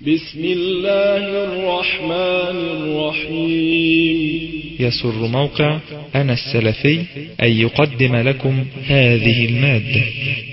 بسم الله الرحمن الرحيم. يسر موقع أنا السلفي أن يقدم لكم هذه المادة.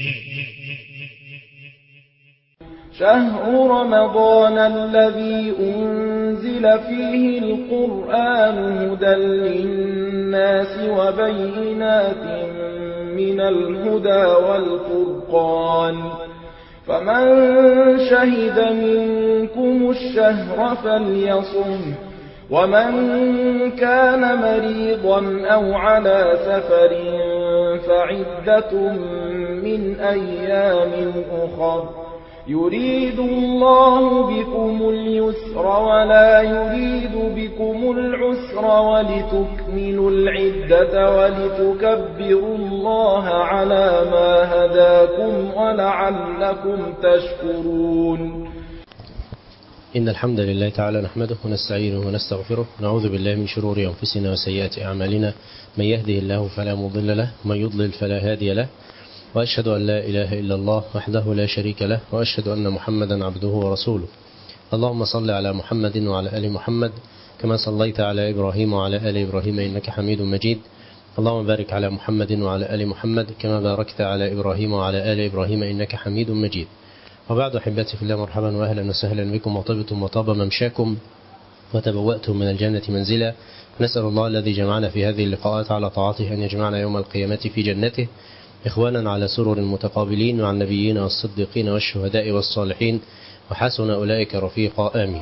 شهر رمضان الذي أنزل فيه القرآن هدى للناس وبينات من الهدى والفرقان، فمن شهد منكم الشهر فليصم، ومن كان مريضا أو على سفر فعدة من أيام أخر، يريد الله بكم اليسر ولا يريد بكم العسر ولتكملوا العدة ولتكبروا الله على ما هداكم ولعلكم تشكرون. إن الحمد لله تعالى نحمده ونستعينه ونستغفره، نعوذ بالله من شرور أنفسنا وسيئات أعمالنا، من يهده الله فلا مضل له ومن يضلل فلا هادي له، وأشهد أن لا إله إلا الله وحده لا شريك له، وأشهد أن محمدا عبده ورسوله. اللهم صل على محمد وعلى آل محمد كما صليت على إبراهيم وعلى آل إبراهيم إنك حميد مجيد. اللهم بارك على محمد وعلى آل محمد كما باركت على إبراهيم وعلى آل إبراهيم إنك حميد مجيد. وبعد أحبتي في الله، مرحبا وأهلا وسهلا بكم، وطبتم وطاب ممشاكم وتبوأتم من الجنة منزلا. نسأل الله الذي جمعنا في هذه اللقاءات على طاعته أن يجمعنا يوم القيامة في جنته إخوانا على سرر متقابلين مع النبيين والصديقين والشهداء والصالحين، وحسن أولئك رفيقا، آمين.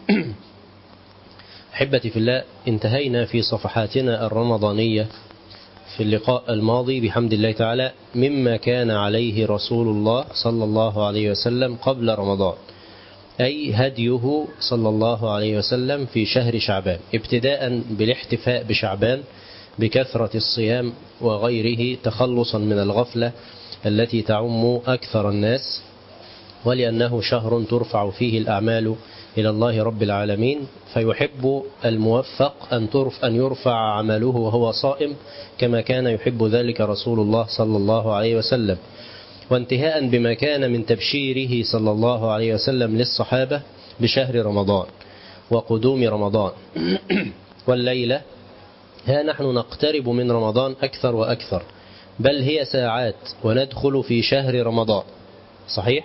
أحبتي في الله، انتهينا في صفحاتنا الرمضانية في اللقاء الماضي بحمد الله تعالى مما كان عليه رسول الله صلى الله عليه وسلم قبل رمضان، أي هديه صلى الله عليه وسلم في شهر شعبان، ابتداء بالاحتفاء بشعبان بكثرة الصيام وغيره تخلصا من الغفلة التي تعم أكثر الناس، ولأنه شهر ترفع فيه الأعمال إلى الله رب العالمين، فيحب الموفق أن يرفع عمله وهو صائم كما كان يحب ذلك رسول الله صلى الله عليه وسلم. وانتهاء بما كان من تبشيره صلى الله عليه وسلم للصحابة بشهر رمضان وقدوم رمضان. والليلة ها نحن نقترب من رمضان أكثر وأكثر، بل هي ساعات وندخل في شهر رمضان. صحيح؟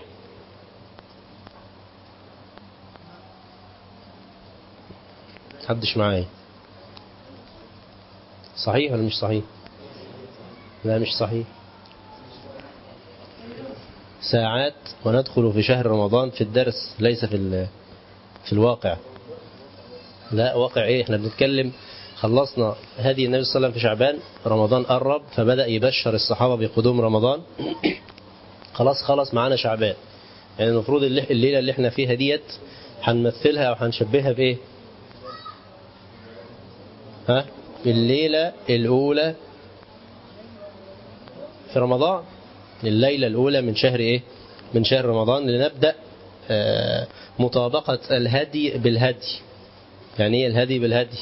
حدش معايا؟ صحيح ولا مش صحيح؟ لا مش صحيح. ساعات وندخل في شهر رمضان في الدرس، ليس في الواقع. لا واقع ايه، احنا بنتكلم خلصنا هدي النبي صلى الله عليه وسلم في شعبان، رمضان قرب فبدأ يبشر الصحابة بقدوم رمضان. خلاص معانا شعبان، يعني المفروض الليلة اللي احنا فيها ديت هنمثلها او هنشبهها بايه؟ الليلة الأولى في رمضان، الليلة الأولى من شهر ايه؟ من شهر رمضان، لنبدأ مطابقة الهدي بالهدي. يعني ايه الهدي بالهدي؟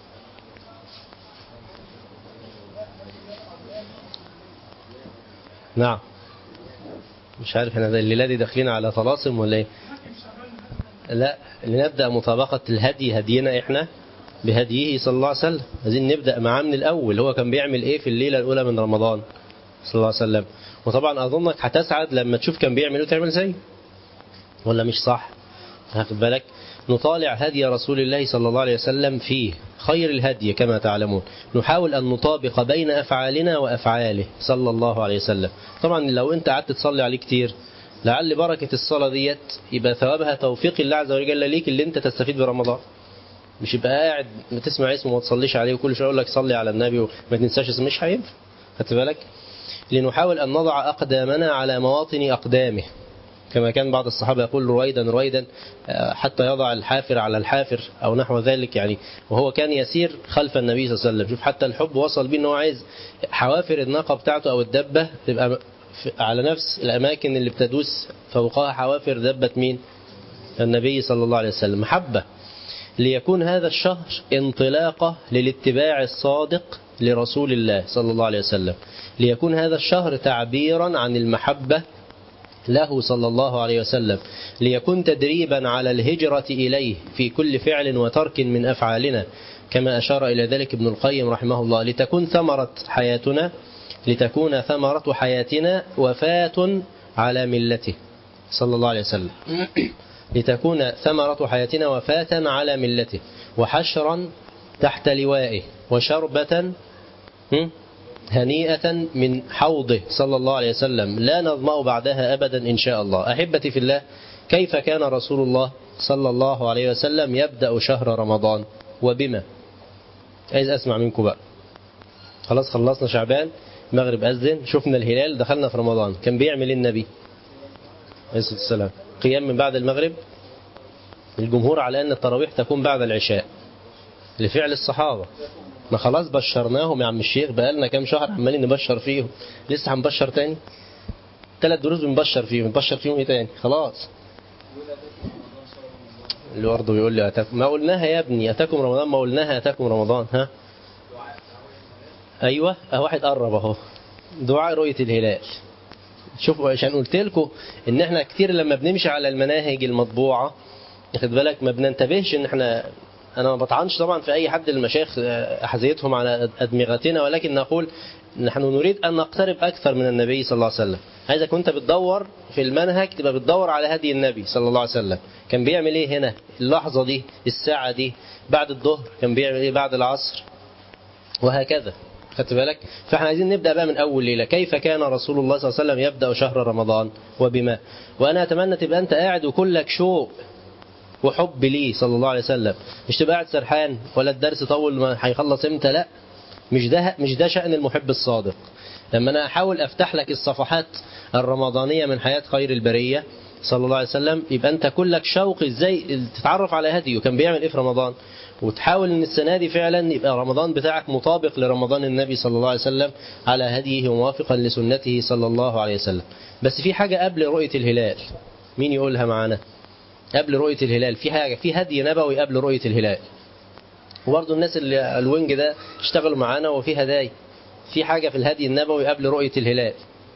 نعم، مش عارف احنا الليلة دي داخلين على طلاسم ولا ايه؟ لا، لنبدأ مطابقة الهدي، هدينا احنا بهديه صلى الله عليه وسلم، عايزين نبدأ معاه من الأول. هو كان بيعمل ايه في الليلة الأولى من رمضان صلى الله عليه وسلم؟ وطبعا أظنك هتسعد لما تشوف كان بيعمل وتعمل زيه، ولا مش صح؟ هاخد بالك، نطالع هدي رسول الله صلى الله عليه وسلم فيه خير الهدي كما تعلمون، نحاول أن نطابق بين أفعالنا وأفعاله صلى الله عليه وسلم. طبعا لو أنت قعدت تصلي عليه كتير، لعل بركة الصلاة ديت يبقى ثوابها توفيق الله عز وجل ليك اللي أنت تستفيد برمضان، مش يبقى قاعد بتسمع اسمه وما تصليش عليه وكل شويه يقول لك صلي على النبي وما تنساش اسمه، مش هينفع. خدت بالك؟ لنحاول أن نضع أقدامنا على مواطن أقدامه، كما كان بعض الصحابة يقول رويدا حتى يضع الحافر على الحافر أو نحو ذلك، يعني وهو كان يسير خلف النبي صلى الله عليه وسلم. شوف حتى الحب وصل بيه أنه عايز حوافر الناقة بتاعته أو الدبة تبقى على نفس الأماكن اللي بتدوس فوقها حوافر دبة مين؟ النبي صلى الله عليه وسلم. محبة، ليكون هذا الشهر انطلاقة للاتباع الصادق لرسول الله صلى الله عليه وسلم، ليكون هذا الشهر تعبيرا عن المحبة له صلى الله عليه وسلم ليكون تدريبا على الهجرة إليه في كل فعل وترك من أفعالنا، كما أشار إلى ذلك ابن القيم رحمه الله، لتكون ثمرة حياتنا وفاة على ملته صلى الله عليه وسلم. لتكون ثمرة حياتنا وفاة على ملته، وحشرا تحت لوائه، وشربة هنيئة من حوضه صلى الله عليه وسلم لا نظمأ بعدها أبدا إن شاء الله. أحبتي في الله، كيف كان رسول الله صلى الله عليه وسلم يبدأ شهر رمضان وبما؟ عايز أسمع منكم بقى. خلاص خلصنا شعبان، مغرب أذن، شفنا الهلال، دخلنا في رمضان، كان بيعمل النبي عليه الصلاة والسلام؟ قيام من بعد المغرب، الجمهور على أن التراويح تكون بعد العشاء لفعل الصحابة. ما خلاص بشرناهم يا عم الشيخ، بقالنا كام شهر عمالين نبشر فيهم، لسه هنبشر تاني؟ 3 دروس بنبشر فيهم ايه تاني؟ خلاص. اللي برضه بيقول لي ما قلناها يا ابني أتاكم رمضان، ما قلناها أتاكم رمضان. ها أيوة، واحد قرب أهو، دعاء رؤية الهلال. شوفوا، عشان قلت لكم إن إحنا كتير لما بنمشي على المناهج المطبوعة، واخد بالك، ما بننتبهش إن إحنا، أنا ما بطعنش طبعا في أي حد المشايخ أحذيتهم على أدمغتنا، ولكن نقول نحن نريد أن نقترب أكثر من النبي صلى الله عليه وسلم. عايزك وأنت بتدور في المنهج تبقى بتدور على هدي النبي صلى الله عليه وسلم. كان بيعمل إيه هنا اللحظة دي، الساعة دي، بعد الظهر كان بيعمل إيه، بعد العصر، وهكذا. خدت بالك؟ فاحنا عايزين نبدأ بقى من أول ليلة. كيف كان رسول الله صلى الله عليه وسلم يبدأ شهر رمضان وبما؟ وأنا أتمنى تبقى أنت قاعد وكلك شوق وحب ليه صلى الله عليه وسلم، مش تبقى قاعد سرحان ولا الدرس طول ما هيخلص امتى. لا، مش ده شأن المحب الصادق. لما أنا أحاول أفتح لك الصفحات الرمضانية من حياة خير البرية صلى الله عليه وسلم، يبقى أنت كلك شوق إزاي تتعرف على هديه وكان بيعمل إيه في رمضان، وتحاول أن السنة دي فعلا يبقى رمضان بتاعك مطابق لرمضان النبي صلى الله عليه وسلم على هديه وموافقا لسنته صلى الله عليه وسلم. بس في حاجة قبل رؤية الهلال، مين يقولها معنا؟ قبل رؤية الهلال في هدي نبوي قبل رؤية الهلال. وبرضه الناس اللي الوينج ده اشتغلوا معانا وفي هدايا، في حاجة في الهدي النبوي قبل رؤية الهلال.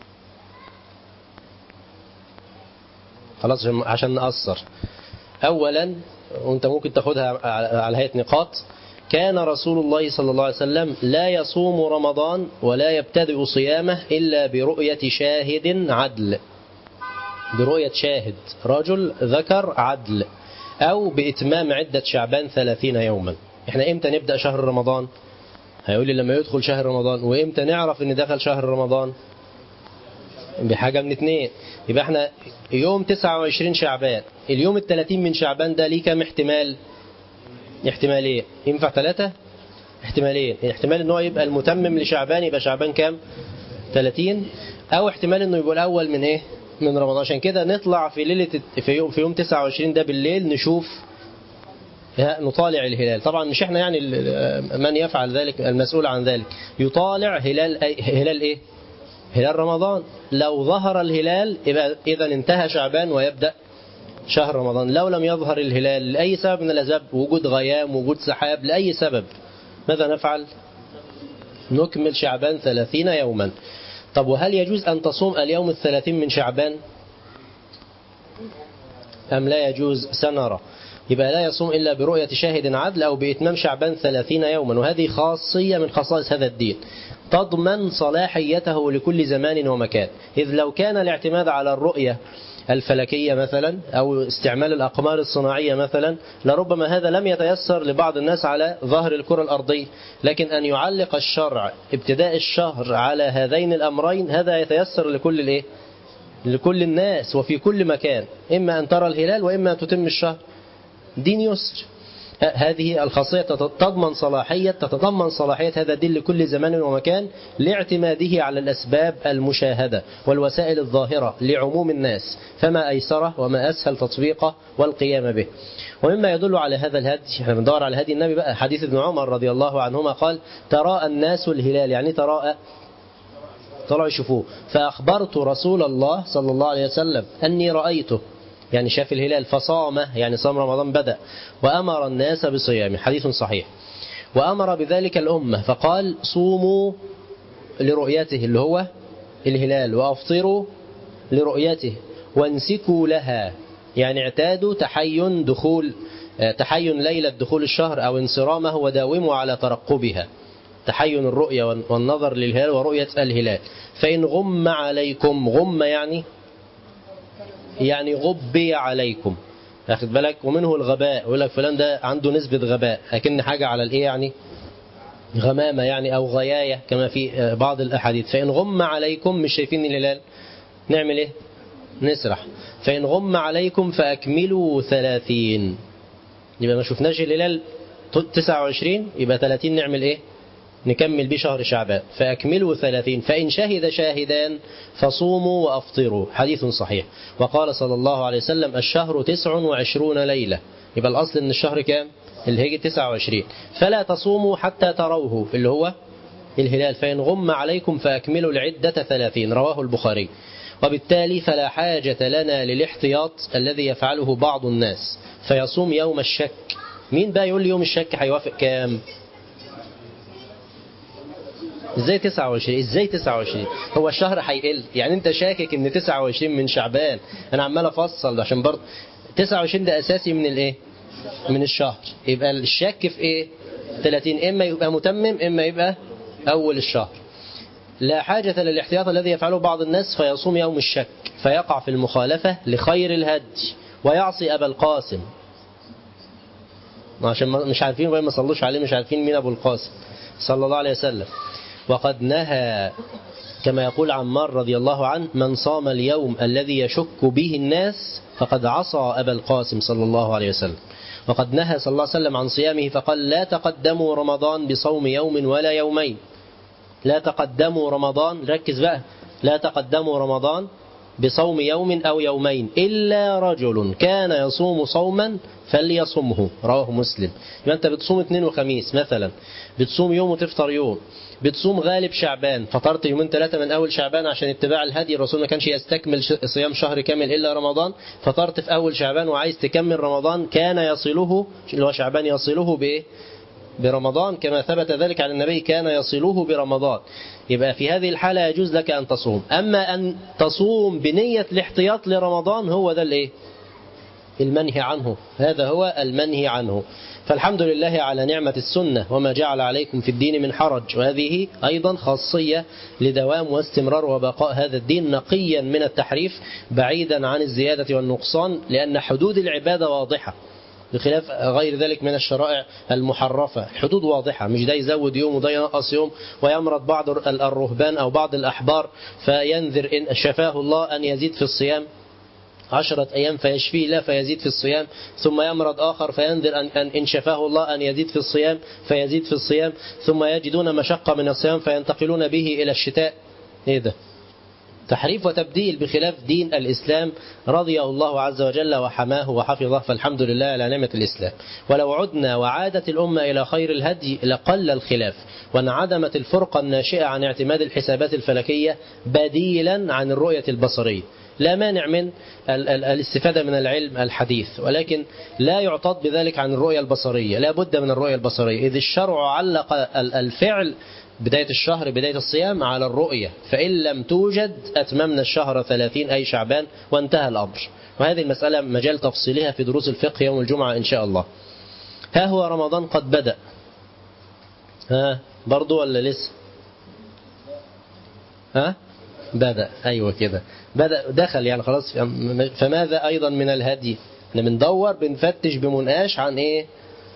خلاص عشان نقصر. أولا، وانت ممكن تاخدها على هيئة نقاط، كان رسول الله صلى الله عليه وسلم لا يصوم رمضان ولا يبتدئ صيامه إلا برؤية شاهد عدل، برؤية شاهد رجل ذكر عدل، أو بإتمام عدة شعبان 30 يوما. احنا امتى نبدأ شهر رمضان؟ هيقول لي لما يدخل شهر رمضان. وامتى نعرف ان دخل شهر رمضان؟ بحاجة من 2. يبقى احنا يوم 29 شعبان، اليوم 30 من شعبان ده ليه كام احتمال؟ احتمالين. ينفع 3 احتمالين. احتمال ان هو يبقى المتمم لشعبان، يبقى شعبان كام؟ 30، او احتمال انه يبقى الاول من ايه؟ من رمضان. عشان كده نطلع في ليلة في يوم 29 ده بالليل نشوف، نطالع الهلال. طبعا مش احنا يعني من يفعل ذلك، المسؤول عن ذلك يطالع هلال ايه؟ هلال رمضان. لو ظهر الهلال يبقى إذا انتهى شعبان ويبدأ شهر رمضان. لو لم يظهر الهلال لأي سبب من الأسباب، وجود غيام، وجود سحاب، لأي سبب، ماذا نفعل؟ نكمل شعبان 30 يوما. طب وهل يجوز أن تصوم اليوم 30 من شعبان أم لا يجوز؟ سنرى. يبقى لا يصوم إلا برؤية شاهد عدل أو بإتمام شعبان 30 يوما. وهذه خاصية من خصائص هذا الدين تضمن صلاحيته لكل زمان ومكان. إذ لو كان الاعتماد على الرؤية الفلكية مثلا أو استعمال الأقمار الصناعية مثلا، لربما هذا لم يتيسر لبعض الناس على ظهر الكرة الأرضية. لكن أن يعلق الشرع ابتداء الشهر على هذين الأمرين، هذا يتيسر لكل الناس وفي كل مكان، إما أن ترى الهلال وإما أن تتم الشهر. دين يسر. هذه الخاصية تتضمن صلاحية هذا الدين لكل زمان ومكان، لاعتماده على الأسباب المشاهدة والوسائل الظاهرة لعموم الناس، فما أيسره وما أسهل تطبيقه والقيام به. ومما يدل على هذا الهدي، احنا بندور على هدي النبي بقى، حديث ابن عمر رضي الله عنهما قال: تراءى الناس الهلال، يعني تراءى، طلعوا يشوفوه، فأخبرت رسول الله صلى الله عليه وسلم أني رأيته، يعني شاف الهلال، فصامه، يعني صام رمضان بدأ، وأمر الناس بصيامه، حديث صحيح. وأمر بذلك الأمة فقال: صوموا لرؤيته اللي هو الهلال، وأفطروا لرؤيته، وانسكوا لها، يعني اعتادوا تحين ليلة دخول الشهر أو انصرامه وداوموا على ترقبها، تحين الرؤية والنظر للهلال ورؤية الهلال. فإن غم عليكم، غم يعني غبي عليكم، أخذ بالك، ومنه الغباء، يقول لك فلان ده عنده نسبة غباء، لكن حاجة على الإيه يعني غمامة يعني أو غياية كما في بعض الأحاديث. فإن غم عليكم، مش شايفين الهلال، نعمل إيه؟ نسرح. فإن غم عليكم فأكملوا 30، يبقى ما شفناش الهلال 29، يبقى 30 نعمل إيه؟ نكمل بيه شهر شعبان. فأكملوا 30، فإن شهد شاهدان فصوموا وأفطروا، حديث صحيح. وقال صلى الله عليه وسلم الشهر 29 ليلة، يبقى الأصل إن الشهر كام؟ الهجري 29. فلا تصوموا حتى تروه، اللي هو الهلال. فإن غم عليكم فأكملوا العدة 30، رواه البخاري. وبالتالي فلا حاجة لنا للاحتياط الذي يفعله بعض الناس فيصوم يوم الشك. مين بقى يقول لي يوم الشك هيوافق كام؟ ازاي 29؟ ازاي 29؟ هو الشهر هيقل؟ يعني انت شاكك ان 29 من شعبان؟ انا عمال افصل عشان برضه 29 ده اساسي من الايه؟ من الشهر. يبقى الشك في ايه؟ 30، اما يبقى متمم اما يبقى اول الشهر. لا حاجة للاحتياط الذي يفعله بعض الناس فيصوم يوم الشك فيقع في المخالفة لخير الهدي ويعصي أبا القاسم، عشان مش عارفين وين ما صلوش عليه، مش عارفين مين أبو القاسم صلى الله عليه وسلم. وقد نهى كما يقول عمار رضي الله عنه: من صام اليوم الذي يشك به الناس فقد عصى أبا القاسم صلى الله عليه وسلم. وقد نهى صلى الله عليه وسلم عن صيامه فقال: لا تقدموا رمضان بصوم يوم ولا يومين. لا تقدموا رمضان، ركز بقى، لا تقدموا رمضان بصوم يوم أو يومين إلا رجل كان يصوم صوما فليصمه، رواه مسلم. يبقى أنت بتصوم اثنين وخميس مثلا، بتصوم يوم وتفطر يوم، بتصوم غالب شعبان، فطرت يومين ثلاثة من أول شعبان عشان اتباع الهدي، الرسول ما كانش يستكمل صيام شهر كامل إلا رمضان، فطرت في أول شعبان وعايز تكمل رمضان، كان يصله اللي هو شعبان يصله بإيه؟ برمضان، كما ثبت ذلك عن النبي كان يصله برمضان. يبقى في هذه الحالة يجوز لك أن تصوم. أما أن تصوم بنية الاحتياط لرمضان هو ده الإيه؟ المنهي عنه، هذا هو المنهي عنه. فالحمد لله على نعمة السنة، وما جعل عليكم في الدين من حرج، وهذه أيضا خاصية لدوام واستمرار وبقاء هذا الدين نقيا من التحريف بعيدا عن الزيادة والنقصان، لأن حدود العبادة واضحة بخلاف غير ذلك من الشرائع المحرفة. الحدود واضحة، مش ده يزود يوم وده ينقص يوم، ويمرض بعض الرهبان أو بعض الأحبار فينذر إن شفاه الله أن يزيد في الصيام 10 أيام فيشفيه لا فيزيد في الصيام، ثم يمرض آخر فينذر إن شفاه الله أن يزيد في الصيام فيزيد في الصيام، ثم يجدون مشقة من الصيام فينتقلون به إلى الشتاء. إيه ده؟ تحريف وتبديل بخلاف دين الإسلام رضي الله عز وجل وحماه وحفظه، فالحمد لله على نعمة الإسلام. ولو عدنا وعادت الأمة إلى خير الهدي لقل الخلاف وانعدمت الفرقة الناشئة عن اعتماد الحسابات الفلكية بديلا عن الرؤية البصرية. لا مانع من الاستفادة من العلم الحديث، ولكن لا يعتض بذلك عن الرؤية البصرية، لا بد من الرؤية البصرية، إذ الشرع علق الفعل بداية الشهر بداية الصيام على الرؤية، فإن لم توجد أتممنا الشهر 30 أي شعبان وانتهى الأمر. وهذه المسألة مجال تفصيلها في دروس الفقه يوم الجمعة إن شاء الله. ها هو رمضان قد بدأ، ها برضو ولا لسه؟ ها بدأ، أيوة كده بدأ، دخل يعني خلاص. فماذا أيضا من الهدي؟ احنا بندور بنفتش بمنقاش عن إيه؟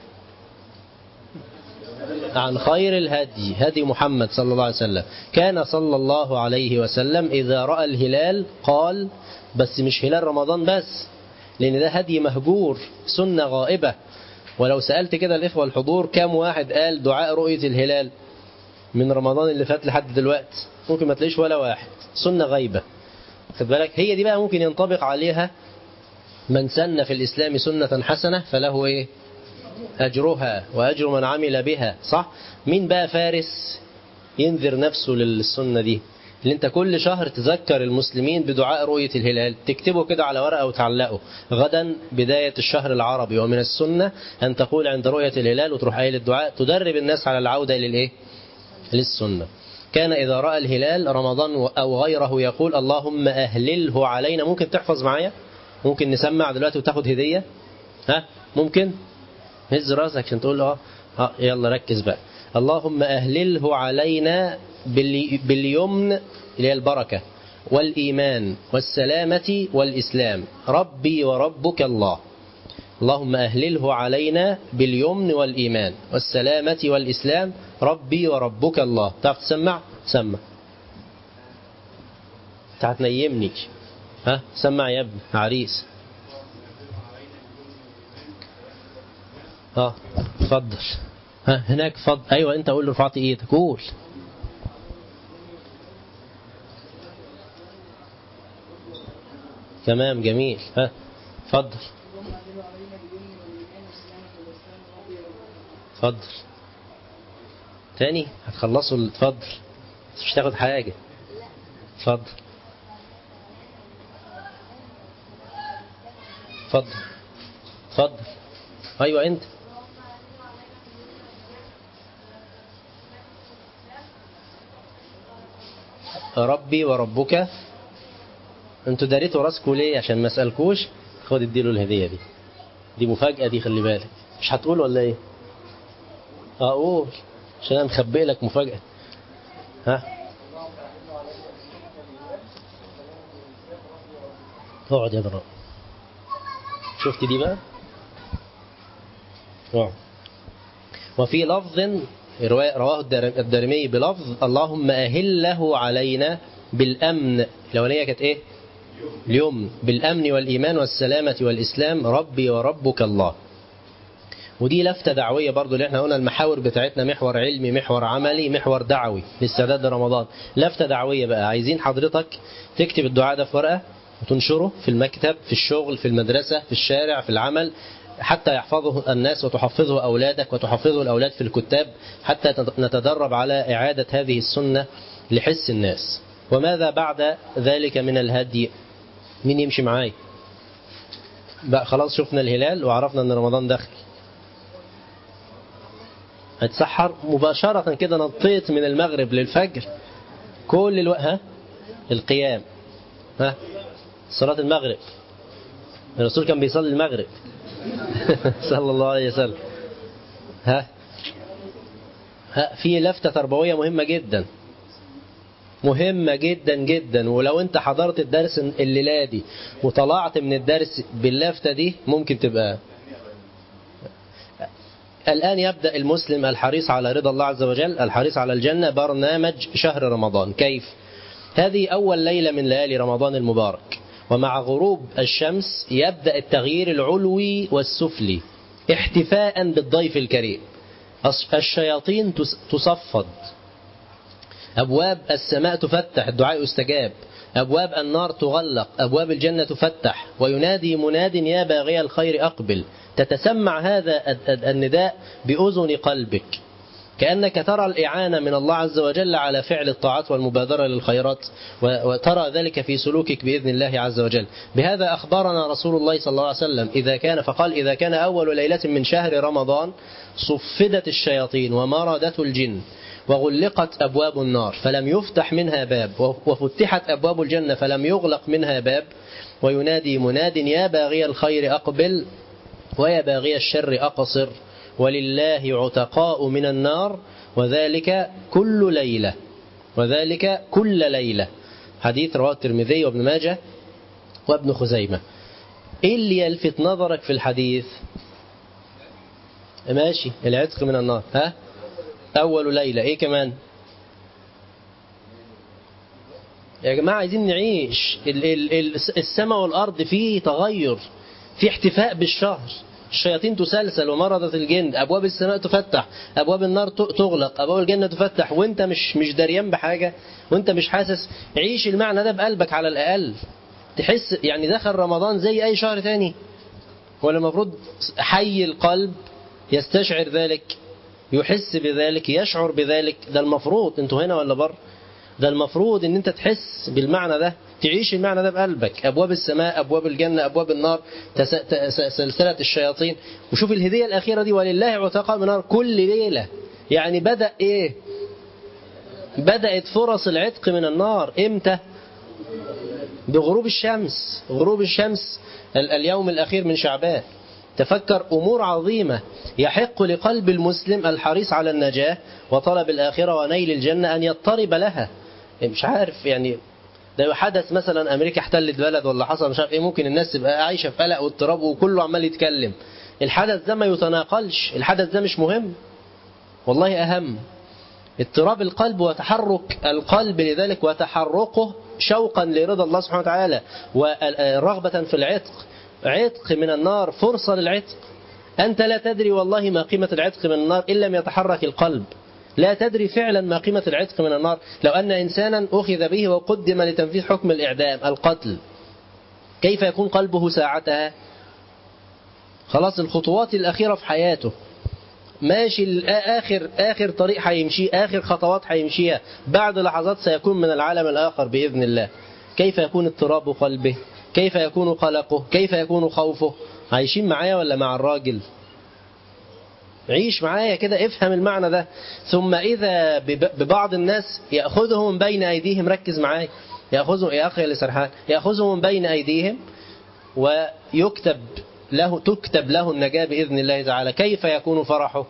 عن خير الهدي، هدي محمد صلى الله عليه وسلم. كان صلى الله عليه وسلم إذا رأى الهلال قال، بس مش هلال رمضان بس، لأن ده هدي مهجور، سنة غائبة. ولو سألت كده الإخوة الحضور كم واحد قال دعاء رؤية الهلال من رمضان اللي فات لحد دلوقتي؟ ممكن ما تلاقيش ولا واحد، سنة غايبة. خد بالك، هي دي بقى ممكن ينطبق عليها من سن في الإسلام سنة حسنة فله إيه؟ أجرها وأجر من عمل بها، صح؟ مين بقى فارس ينذر نفسه للسنة دي؟ اللي انت كل شهر تذكر المسلمين بدعاء رؤية الهلال، تكتبه كده على ورقة وتعلقه، غدا بداية الشهر العربي ومن السنة أن تقول عند رؤية الهلال، وتروح قايل الدعاء، تدرب الناس على العودة للإيه؟ للسنة. كان إذا رأى الهلال رمضان أو غيره يقول اللهم أهلله علينا. ممكن تحفظ معايا؟ ممكن نسمع دلوقتي وتاخد هدية؟ ها ممكن؟ هز راسك عشان تقول يلا ركز بقى. اللهم أهلله علينا باليمن اللي هي البركة والإيمان والسلامة والإسلام ربي وربك الله. اللهم أهلله علينا باليمن والإيمان والسلامة والإسلام ربي وربك الله. تعرف تسمع؟ سمع. تعال تنيمني. ها سمع يا ابن عريس. اتفضل. هناك فضل. أيوة أنت قول له رفعت إيدك. قول. تمام جميل. اتفضل. اتفضل تاني هتخلصوا. اتفضل مش تاخد حاجة. اتفضل. اتفضل. اتفضل. ايوه انت. ربي وربك. انتوا داريتوا راسكوا ليه؟ عشان ما اسالكوش. خد اديله الهدية دي مفاجأة دي، خلي بالك. مش هتقول ولا ايه؟ اقول عشان انا مخبئ لك مفاجأة. اقعد يا ضرب. شفت دي بقى؟ وفي لفظ رواه الدارمي بلفظ اللهم أهله علينا بالأمن. الأولانية كانت ايه؟ اليمن. بالأمن والإيمان والسلامة والإسلام ربي وربك الله. ودي لفتة دعوية برضو اللي احنا قلنا المحاور بتاعتنا محور علمي محور عملي محور دعوي للاستعداد لرمضان. لفتة دعوية بقى. عايزين حضرتك تكتب الدعاء ده في ورقة وتنشره في المكتب في الشغل في المدرسة في الشارع في العمل حتى يحفظه الناس وتحفظه أولادك وتحفظه الأولاد في الكتاب حتى نتدرب على إعادة هذه السنة لحس الناس. وماذا بعد ذلك من الهدي؟ مين يمشي معاي بقى؟ خلاص شفنا الهلال وعرفنا أن رمضان دخل. هتسحر مباشرة كده. نطيت من المغرب للفجر كل الوقت. القيام. صلاة المغرب. الرسول كان بيصلي المغرب صلى الله عليه وسلم. في لفتة تربوية مهمة جدا مهمة جدا جدا. ولو انت حضرت الدرس الليلة دي وطلعت من الدرس باللفتة دي ممكن تبقى. الآن يبدأ المسلم الحريص على رضا الله عز وجل الحريص على الجنة برنامج شهر رمضان. كيف؟ هذه أول ليلة من ليالي رمضان المبارك ومع غروب الشمس يبدأ التغيير العلوي والسفلي احتفاء بالضيف الكريم. الشياطين تصفد. أبواب السماء تفتح الدعاء يستجاب. أبواب النار تغلق. أبواب الجنة تفتح وينادي مناد يا باغي الخير أقبل. تتسمع هذا النداء بأذن قلبك كأنك ترى الإعانة من الله عز وجل على فعل الطاعات والمبادرة للخيرات وترى ذلك في سلوكك بإذن الله عز وجل. بهذا أخبرنا رسول الله صلى الله عليه وسلم فقال إذا كان أول ليلة من شهر رمضان صفدت الشياطين ومردت الجن وغلقت أبواب النار فلم يفتح منها باب وفتحت أبواب الجنة فلم يغلق منها باب وينادي مناد يا باغي الخير أقبل ويا باغي الشر أقصر ولله عتقاء من النار وذلك كل ليلة. وذلك كل ليلة. حديث رواه الترمذي وابن ماجه وابن خزيمة. ايه اللي يلفت نظرك في الحديث؟ ماشي العتق من النار. أول ليلة. ايه كمان يا جماعة؟ عايزين نعيش. السماء والأرض فيه تغير في احتفاء بالشهر. الشياطين تسلسل ومرضت الجن. أبواب السماء تفتح أبواب النار تغلق أبواب الجنة تفتح وانت مش دريان بحاجة وانت مش حاسس. عيش المعنى ده بقلبك على الأقل تحس يعني دخل رمضان زي أي شهر تاني. ولا المفروض حي القلب يستشعر ذلك يحس بذلك يشعر بذلك. ده المفروض. انتوا هنا ولا بر؟ ده المفروض ان انت تحس بالمعنى ده تعيش المعنى ده بقلبك. أبواب السماء أبواب الجنة أبواب النار سلسلة الشياطين. وشوف الهدية الأخيرة دي ولله عتقاء من النار كل ليلة. يعني بدأ إيه؟ بدأت فرص العتق من النار إمتى؟ بغروب الشمس. غروب الشمس اليوم الأخير من شعبان. تفكر أمور عظيمة يحق لقلب المسلم الحريص على النجاة وطلب الآخرة ونيل الجنة أن يضطرب لها. مش عارف يعني لو حدث مثلا أمريكا احتلت بلد ولا حصل مش عارف إيه، ممكن الناس تبقى عايشة في قلق واضطراب وكله عمال يتكلم. الحدث ده ما يتناقلش، الحدث ده مش مهم، والله أهم اضطراب القلب وتحرك القلب لذلك وتحركه شوقا لرضا الله سبحانه وتعالى ورغبة في العتق. عتق من النار، فرصة للعتق. أنت لا تدري والله ما قيمة العتق من النار إن لم يتحرك القلب. لا تدري فعلا ما قيمة العتق من النار. لو أن إنسانا أخذ به وقدم لتنفيذ حكم الإعدام القتل، كيف يكون قلبه ساعتها؟ خلاص الخطوات الأخيرة في حياته، ماشي آخر طريق هيمشي، آخر خطوات هيمشيها، بعد لحظات سيكون من العالم الآخر بإذن الله. كيف يكون اضطراب قلبه؟ كيف يكون قلقه؟ كيف يكون خوفه؟ عايشين معايا ولا مع الراجل؟ عيش معايا كده، افهم المعنى ده. ثم إذا ببعض الناس يأخذهم بين أيديهم، ركز معايا، يأخذهم يا أخي اللي سرحان، يأخذهم بين أيديهم ويكتب له، تكتب له النجاة بإذن الله تعالى. كيف يكون فرحه؟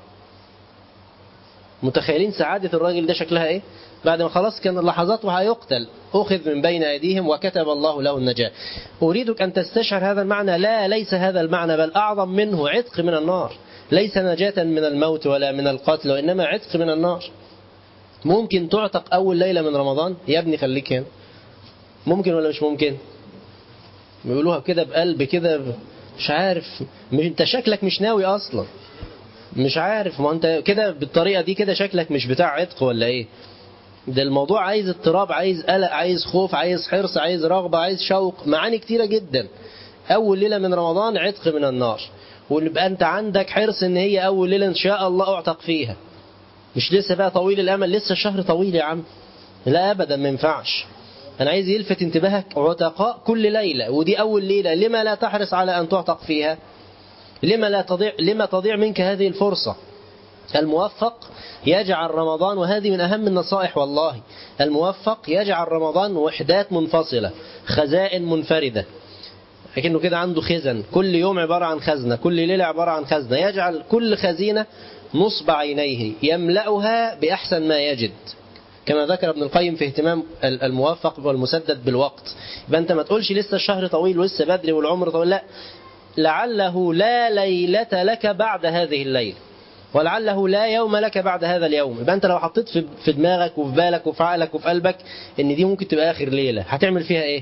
متخيلين سعادة الراجل ده شكلها إيه؟ بعد ما خلاص كان اللحظات وهيقتل، أخذ من بين أيديهم وكتب الله له النجاة. أريدك أن تستشعر هذا المعنى. لا، ليس هذا المعنى، بل أعظم منه، عتق من النار. ليس نجاة من الموت ولا من القتل، وإنما عتق من النار. ممكن تعتق أول ليلة من رمضان يا ابني، خليك هنا. ممكن ولا مش ممكن؟ بيقولوها كده بقلب كده، مش عارف، انت شكلك مش ناوي اصلا، مش عارف، ما انت كده بالطريقه دي كده شكلك مش بتاع عتق ولا ايه؟ ده الموضوع عايز اضطراب، عايز قلق، عايز خوف، عايز حرص، عايز رغبه، عايز شوق، معاني كتيره جدا. اول ليله من رمضان عتق من النار، ويبقى انت عندك حرص ان هي اول ليله ان شاء الله اعتق فيها. مش لسه بقى طويل الامل، لسه الشهر طويل يا عم، لا ابدا ما ينفعش. أنا عايز يلفت انتباهك، عتقاء كل ليلة، ودي أول ليلة، لما لا تحرص على أن تعتق فيها؟ لما تضيع منك هذه الفرصة؟ الموفق يجعل رمضان، وهذه من أهم النصائح والله، الموفق يجعل رمضان وحدات منفصلة، خزائن منفردة، لكنه كده عنده خزن، كل يوم عبارة عن خزنة، كل ليلة عبارة عن خزنة، يجعل كل خزينة نصب عينيه يملأها بأحسن ما يجد، كما ذكر ابن القيم في اهتمام الموفق والمسدد بالوقت. يبقى انت ما تقولش لسه الشهر طويل ولسه بدري والعمر طويل، لا، لعله لا ليلة لك بعد هذه الليلة، ولعله لا يوم لك بعد هذا اليوم. يبقى انت لو حطيت في دماغك وفي بالك وفي عقلك وفي قلبك ان دي ممكن تبقى اخر ليلة، هتعمل فيها ايه؟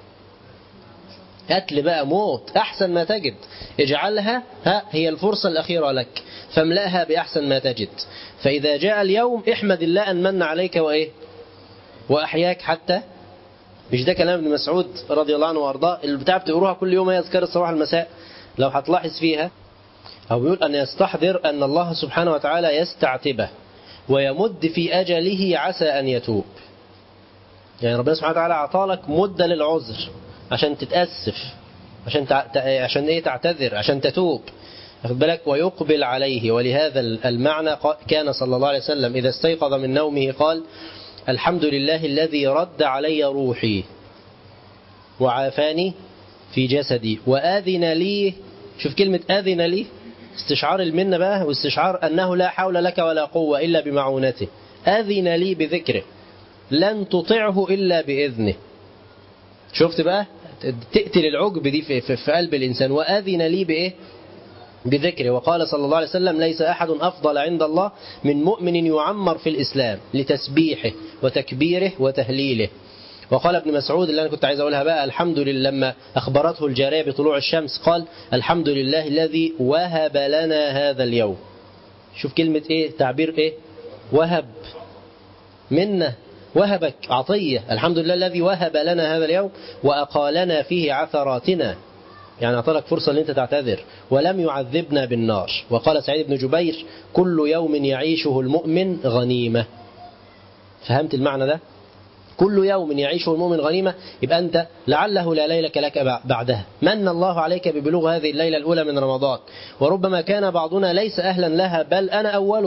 قتل بقى، موت، احسن ما تجد. اجعلها هي الفرصة الاخيرة لك، فاملأها بأحسن ما تجد. فإذا جاء اليوم احمد الله أن من عليك وإيه وأحياك حتى. مش ده كلام ابن مسعود رضي الله عنه وأرضاه، اللي بتاع بتقروها كل يوم، هي أذكار الصباح المساء، لو هتلاحظ فيها، أو بيقول أن يستحضر أن الله سبحانه وتعالى يستعتبه ويمد في أجله عسى أن يتوب. يعني ربنا سبحانه وتعالى أعطالك مدة للعذر عشان تتأسف، عشان إيه تعتذر، عشان تتوب، أخذ بالك، ويقبل عليه. ولهذا المعنى كان صلى الله عليه وسلم إذا استيقظ من نومه قال الحمد لله الذي رد علي روحي وعافاني في جسدي وآذن لي. شوف كلمة آذن لي، استشعار المنة بقى، واستشعار أنه لا حول لك ولا قوة إلا بمعونته. آذن لي بذكره لن تطعه إلا بإذنه. شفت بقى تقتل العجب دي في قلب الإنسان. وآذن لي بإيه؟ بذكره. وقال صلى الله عليه وسلم ليس أحد أفضل عند الله من مؤمن يعمر في الإسلام لتسبيحه وتكبيره وتهليله. وقال ابن مسعود اللي أنا كنت عايز أقولها بقى، الحمد لله، لما أخبرته الجارية بطلوع الشمس قال الحمد لله الذي وهب لنا هذا اليوم. شوف كلمة إيه، تعبير إيه، وهب، منه، وهبك عطية. الحمد لله الذي وهب لنا هذا اليوم وأقالنا فيه عثراتنا، يعني أعطلك فرصة أن أنت تعتذر، ولم يعذبنا بالنار. وقال سعيد بن جبير كل يوم يعيشه المؤمن غنيمة. فهمت المعنى ده؟ كل يوم يعيشه المؤمن غنيمة. يبقى أنت لعله لا ليلة لك بعدها. من الله عليك ببلوغ هذه الليلة الأولى من رمضان، وربما كان بعضنا ليس أهلا لها، بل أنا أولكم.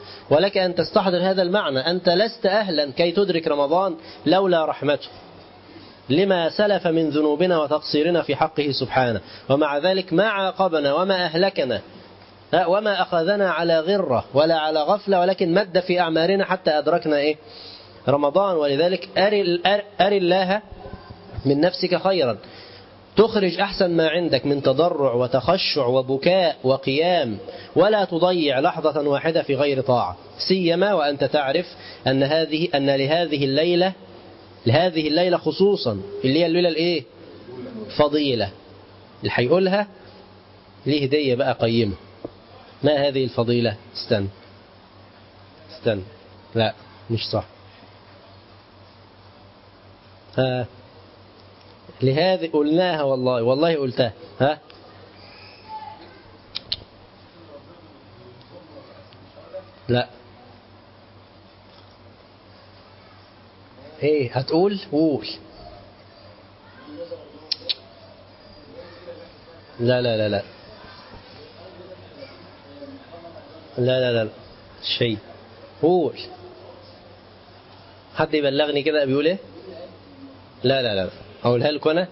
ولك أن تستحضر هذا المعنى. أنت لست أهلا كي تدرك رمضان لولا رحمته، لما سلف من ذنوبنا وتقصيرنا في حقه سبحانه، ومع ذلك ما عاقبنا وما أهلكنا وما أخذنا على غرة ولا على غفلة، ولكن مد في أعمارنا حتى أدركنا رمضان. ولذلك أري الله من نفسك خيرا، تخرج أحسن ما عندك من تضرع وتخشع وبكاء وقيام، ولا تضيع لحظة واحدة في غير طاعة، سيما وأنت تعرف أن لهذه الليلة خصوصا اللي هي الليلة فضيلة، اللي هيقولها ليه هدية بقى قيمة. ما هذه الفضيلة؟ استنى لا مش صح. لهذه قلناها، والله قلتها. لا هتقول قول. لا لا لا لا لا لا لا شيء، قول. حد يبلغني كده بيقول ايه؟ لا لا لا أقولها لكم أنا.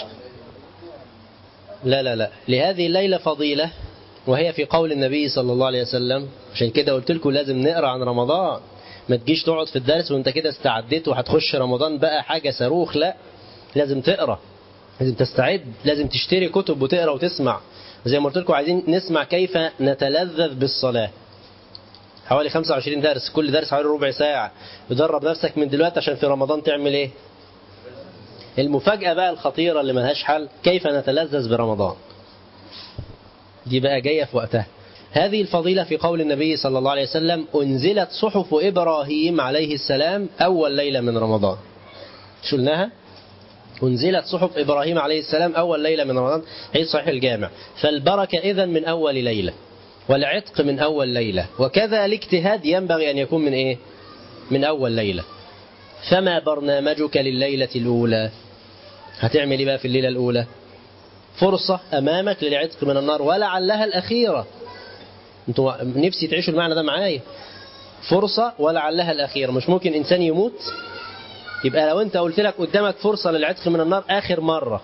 لا لا لا لهذه الليلة فضيلة، وهي في قول النبي صلى الله عليه وسلم. عشان كده قلت لكم لازم نقرأ عن رمضان، ما تجيش تقعد في الدرس وانت كده استعدت وهتخش رمضان بقى حاجة صاروخ. لا، لازم تقرأ، لازم تستعد، لازم تشتري كتب وتقرأ وتسمع. زي ما قلت لكم عايزين نسمع كيف نتلذذ بالصلاة، حوالي 25 درس، كل درس حوالي ربع ساعة. تدرب نفسك من دلوقتي عشان في رمضان تعمل ايه؟ المفاجأة بقى الخطيرة اللي ملهاش حل، كيف نتلذذ برمضان. دي بقى جاية في وقتها. هذه الفضيلة في قول النبي صلى الله عليه وسلم: أنزلت صحف إبراهيم عليه السلام أول ليلة من رمضان. شو قلناها؟ أنزلت صحف إبراهيم عليه السلام أول ليلة من رمضان، هي صحيح الجامع. فالبركة إذن من أول ليلة، والعتق من أول ليلة، وكذا الاجتهاد ينبغي أن يكون من إيه؟ من أول ليلة. فما برنامجك لليلة الأولى؟ هتعمل إيه بقى في الليلة الأولى؟ فرصة أمامك للعتق من النار، ولعلها الأخيرة. انتوا نفسي تعيشوا المعنى ده معايا. فرصة ولعلها الأخيرة. مش ممكن إنسان يموت، يبقى لو أنت قلت لك قدامك فرصة للعتق من النار آخر مرة،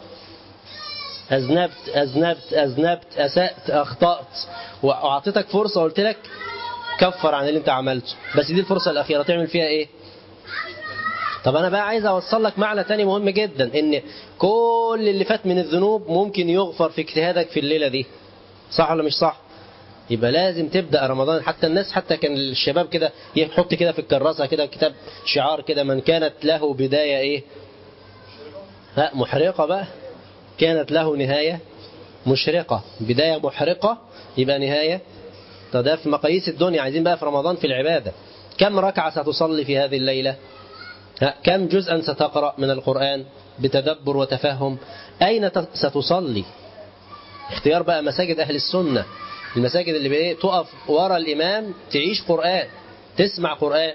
أذنبت أسأت أخطأت، وأعطيتك فرصة وقلت لك كفر عن اللي أنت عملته، بس دي الفرصة الأخيرة، تعمل فيها إيه؟ طب أنا بقى عايز أوصل لك معنى تاني مهم جدا، إن كل اللي فات من الذنوب ممكن يغفر في اجتهادك في الليلة دي. صح ولا مش صح؟ يبقى لازم تبدأ رمضان. حتى الناس، حتى كان الشباب كده يحط كده في الكراسة كده كتاب شعار كده: من كانت له بداية إيه؟ محرقة بقى، كانت له نهاية مشرقة. بداية محرقة يبقى نهاية. طب ده في مقاييس الدنيا، عايزين بقى في رمضان في العبادة. كم ركعة ستصلي في هذه الليلة؟ كم جزءا ستقرأ من القرآن بتدبر وتفهم؟ أين ستصلي؟ اختيار بقى مساجد أهل السنة، المساجد اللي بإيه تقف ورا الإمام، تعيش قرآن، تسمع قرآن،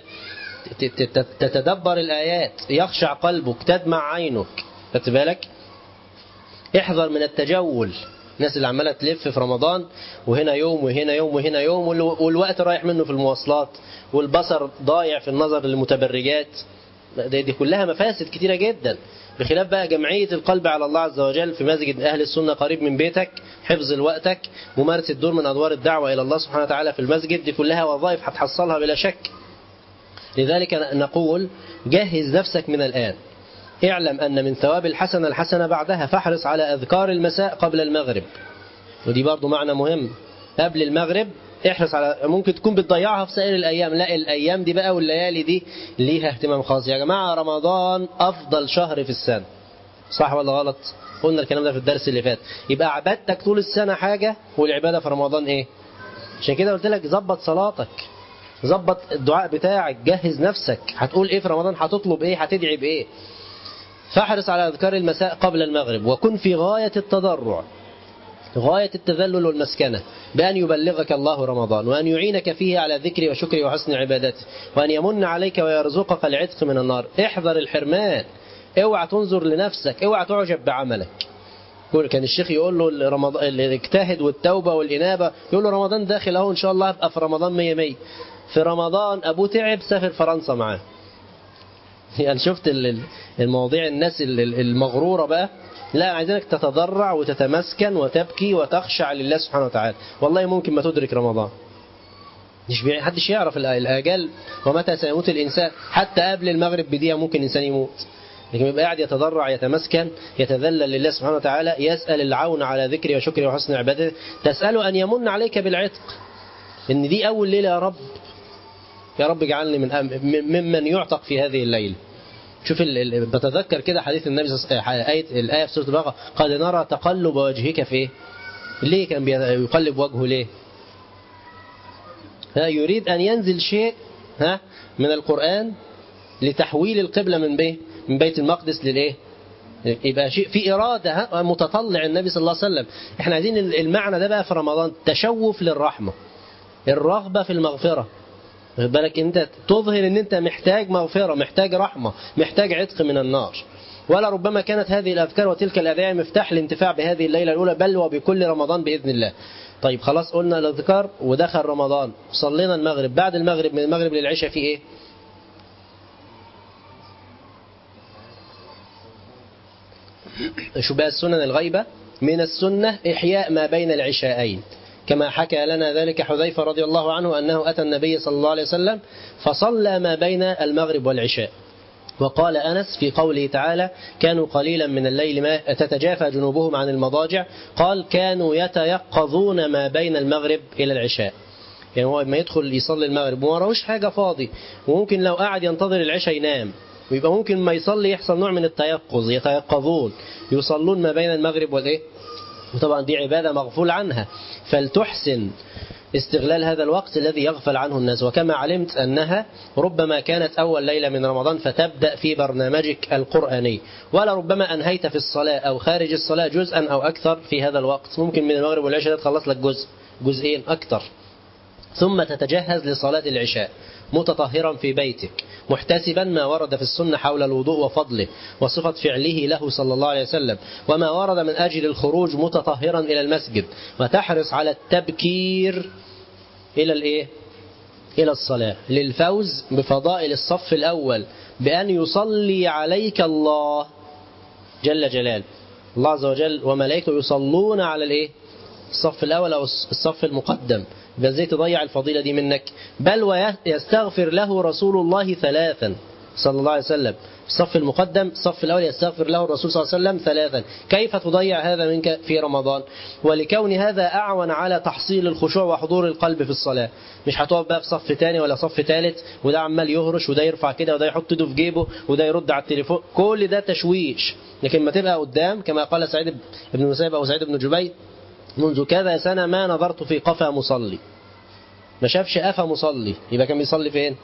تتدبر الآيات، يخشع قلبك، تدمع عينك. خدت بالك؟ احذر من التجول، الناس اللي عمالة تلف في رمضان وهنا يوم وهنا يوم وهنا يوم، والوقت رايح منه في المواصلات، والبصر ضايع في النظر للمتبرجات. دي كلها مفاسد كتيرة جدا. بخلاف بقى جمعية القلب على الله عز وجل في مسجد أهل السنة قريب من بيتك، حفظ وقتك، ممارسة دور من أدوار الدعوة إلى الله سبحانه وتعالى في المسجد، دي كلها وظائف هتحصلها بلا شك. لذلك نقول جهز نفسك من الآن. اعلم أن من ثواب الحسنة بعدها، فاحرص على أذكار المساء قبل المغرب. ودي برضو معنى مهم. قبل المغرب احرص على، ممكن تكون بتضيعها في سائر الأيام، لا الأيام دي بقى والليالي دي ليها اهتمام خاص. يا جماعة رمضان أفضل شهر في السنة، صح ولا غلط؟ قلنا الكلام ده في الدرس اللي فات. يبقى عبادتك طول السنة حاجة، والعبادة في رمضان إيه؟ عشان كده قلت لك ظبط صلاتك، ظبط الدعاء بتاعك، جهز نفسك. هتقول إيه في رمضان؟ هتطلب إيه؟ هتدعي بإيه؟ فاحرص على أذكار المساء قبل المغرب، وكن في غاية التضرع، غاية التذلل والمسكنة، بأن يبلغك الله رمضان، وأن يعينك فيه على ذكره وشكره وحسن عبادته، وأن يمن عليك ويرزقك العتق من النار. احذر الحرمان، اوعى تنظر لنفسك، اوعى تعجب بعملك. كان الشيخ يقول له رمضان الاجتهد والتوبة والإنابة، يقول له رمضان داخل اهو، إن شاء الله هبقى في رمضان 100 100. في رمضان أبوه تعب سافر فرنسا معاه. يعني شفت المواضيع الناس المغرورة بقى. لا، عايزينك تتضرع وتتمسكن وتبكي وتخشع لله سبحانه وتعالى. والله ممكن ما تدرك رمضان، مش حدش يعرف الآجال ومتى سيموت الإنسان. حتى قبل المغرب بدقيقة ممكن الإنسان يموت، لكن يبقى قاعد يتضرع يتمسكن يتذلل لله سبحانه وتعالى، يسأل العون على ذكره وشكره وحسن عبادته، تسأله أن يمن عليك بالعتق، إن دي أول ليلة يا رب، يا رب اجعلني ممن يعتق في هذه الليلة. شوف بتذكر كده حديث النبي الآية في سورة البقرة، قد نرى تقلب وجهك في إيه؟ ليه كان يقلب وجهه ليه؟ يريد أن ينزل شيء من القرآن لتحويل القبلة من بيت المقدس للإيه؟ يبقى شيء في إرادة متطلع النبي صلى الله عليه وسلم. احنا عايزين المعنى ده بقى في رمضان، تشوف للرحمة، الرغبة في المغفرة. بالك انت تظهر ان انت محتاج مغفرة، محتاج رحمة، محتاج عتق من النار. ولا ربما كانت هذه الأذكار وتلك الأدعية مفتاح الانتفاع بهذه الليلة الأولى، بل وبكل رمضان بإذن الله. طيب خلاص قلنا الأذكار ودخل رمضان، صلينا المغرب، بعد المغرب من المغرب للعشاء في إيه؟ شو بقى السنن الغيبة؟ من السنة إحياء ما بين العشاءين، كما حكى لنا ذلك حذيفة رضي الله عنه أنه أتى النبي صلى الله عليه وسلم فصلى ما بين المغرب والعشاء. وقال أنس في قوله تعالى كانوا قليلا من الليل ما تتجافى جنوبهم عن المضاجع، قال كانوا يتيقظون ما بين المغرب إلى العشاء. يعني هو ما يدخل يصلي المغرب وما راهوش حاجة فاضي، وممكن لو قاعد ينتظر العشاء ينام، ويبقى ممكن ما يصلي يحصل نوع من التيقظ، يتيقظون يصلون ما بين المغرب والإيه. وطبعا دي عبادة مغفول عنها، فلتحسن استغلال هذا الوقت الذي يغفل عنه الناس. وكما علمت أنها ربما كانت أول ليلة من رمضان فتبدأ في برنامجك القرآني، ولا ربما أنهيت في الصلاة أو خارج الصلاة جزءا أو أكثر في هذا الوقت، ممكن من المغرب والعشاء تخلص لك جزئين أكثر. ثم تتجهز لصلاة العشاء متطهرا في بيتك، محتسبا ما ورد في السنة حول الوضوء وفضله وصفة فعله له صلى الله عليه وسلم، وما ورد من أجل الخروج متطهرا إلى المسجد، وتحرص على التبكير إلى الصلاة للفوز بفضائل الصف الأول، بأن يصلي عليك الله جل جلاله، الله عز وجل وملائكته يصلون على الصف الأول أو الصف المقدم. ازاي تضيع الفضيلة دي منك؟ بل ويستغفر له رسول الله 3 صلى الله عليه وسلم، الصف المقدم الصف الأول يستغفر له الرسول صلى الله عليه وسلم 3. كيف تضيع هذا منك في رمضان؟ ولكون هذا أعون على تحصيل الخشوع وحضور القلب في الصلاة. مش هتقف بقى في صف تاني ولا صف ثالث، وده عمال يهرش وده يرفع كده وده يحط ايده في جيبه وده يرد على التليفون، كل ده تشويش. لكن ما تبقى قدام كما قال سعيد بن مسيب أو سعيد بن جبير منذ كذا سنة ما نظرت في قفا مصلي، ما شافش قفا مصلي، يبقى كان بيصلي فين؟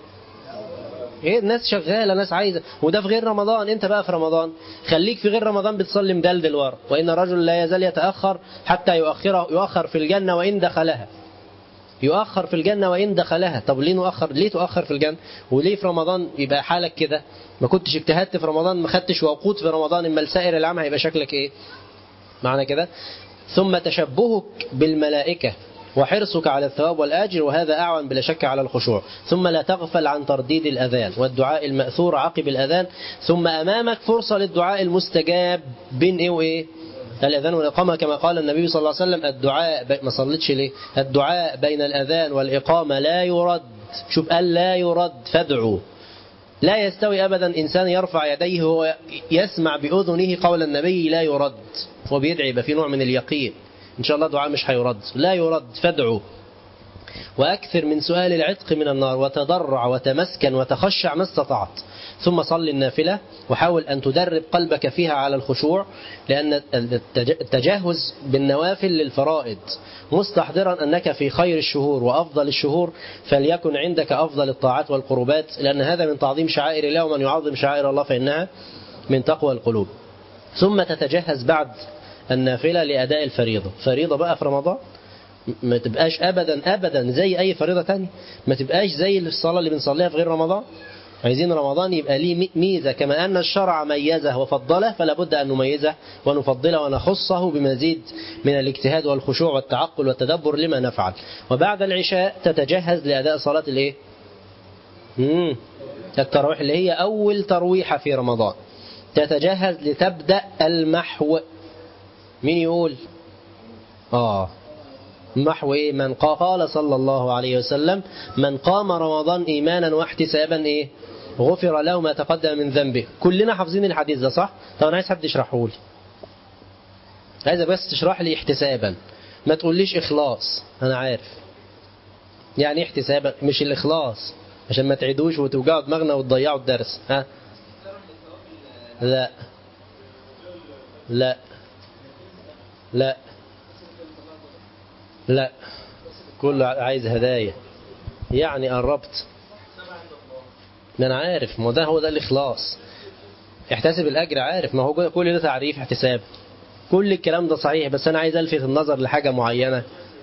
الناس شغالة، ناس عايزة، وده في غير رمضان. انت بقى في رمضان خليك في غير رمضان بتصلي مدلدل ورا، وإن الرجل لا يزال يتأخر حتى يؤخر في الجنة وإن دخلها، يؤخر في الجنة وإن دخلها. طب ليه تؤخر في الجنة؟ وليه في رمضان يبقى حالك كده؟ ما كنتش اجتهدت في رمضان، ما خدتش وقوت في رمضان، اما السائر العام هيبقى شكلك ايه؟ معنى كده. ثم تشبهك بالملائكة وحرصك على الثواب والأجر، وهذا أعون بلا شك على الخشوع. ثم لا تغفل عن ترديد الأذان والدعاء المأثور عقب الأذان. ثم أمامك فرصة للدعاء المستجاب بين إيه وإيه؟ الأذان والإقامة، كما قال النبي صلى الله عليه وسلم الدعاء ما صلتش ليه؟ الدعاء بين الأذان والإقامة لا يرد. شوف قال لا يرد، فادعوا. لا يستوي أبدا إنسان يرفع يديه وهو يسمع بأذنه قول النبي لا يرد، هو بيدعي يبقى في نوع من اليقين إن شاء الله دعاء مش هيرد. لا يرد، فادعوا. وأكثر من سؤال العتق من النار، وتضرع وتمسكن وتخشع ما استطعت. ثم صل النافلة وحاول أن تدرب قلبك فيها على الخشوع، لأن التجهز بالنوافل للفرائض مستحضرا أنك في خير الشهور وأفضل الشهور، فليكن عندك أفضل الطاعات والقربات، لأن هذا من تعظيم شعائر الله، ومن يعظم شعائر الله فإنها من تقوى القلوب. ثم تتجهز بعد النافلة لأداء الفريضة. فريضة بقى في رمضان ما تبقاش أبدا زي أي فريضة تانية، ما تبقاش زي الصلاة اللي بنصليها في غير رمضان. عايزين رمضان يبقى ليه ميزة، كما أن الشرع ميزه وفضله، فلا بد أن نميزه ونفضله ونخصه بمزيد من الاجتهاد والخشوع والتعقل والتدبر لما نفعل. وبعد العشاء تتجهز لأداء صلاة التراويح اللي هي أول ترويحة في رمضان، تتجهز لتبدأ المحو. مين يقول؟ محو إيه؟ من قال صلى الله عليه وسلم: من قام رمضان إيمانا واحتسابا إيه؟ غفر له ما تقدم من ذنبه. كلنا حافظين الحديث ده صح؟ طب أنا عايز حد يشرحه لي، عايز بس تشرح لي احتسابا، ما تقوليش إخلاص. أنا عارف يعني احتسابا، مش الإخلاص عشان ما تعيدوش وتوجعوا دماغنا وتضيعوا الدرس. ها؟ لا لا لا لا، كله عايز هدايا يعني. قربت، ما أنا عارف، ما ده هو ده الإخلاص. احتسب الأجر، عارف، ما هو كل ده تعريف احتساب، كل الكلام ده صحيح، بس أنا عايز ألفت النظر لحاجة معينة.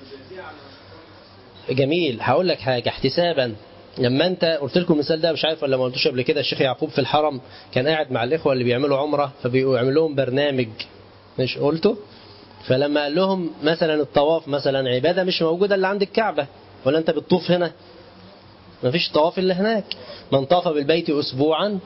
جميل، هقول لك حاجة. احتسابا، لما أنت قلت لكم المثال ده، مش عارف ولا ما قلتوش قبل كده، الشيخ يعقوب في الحرم كان قاعد مع الإخوة اللي بيعملوا عمرة، فبيعمل لهم برنامج، مش قلته؟ فلما قال لهم مثلا الطواف مثلا عبادة مش موجودة اللي عند الكعبة، ولا أنت بتطوف هنا؟ ما فيش طواف إلا هناك. من طاف بالبيت أسبوعا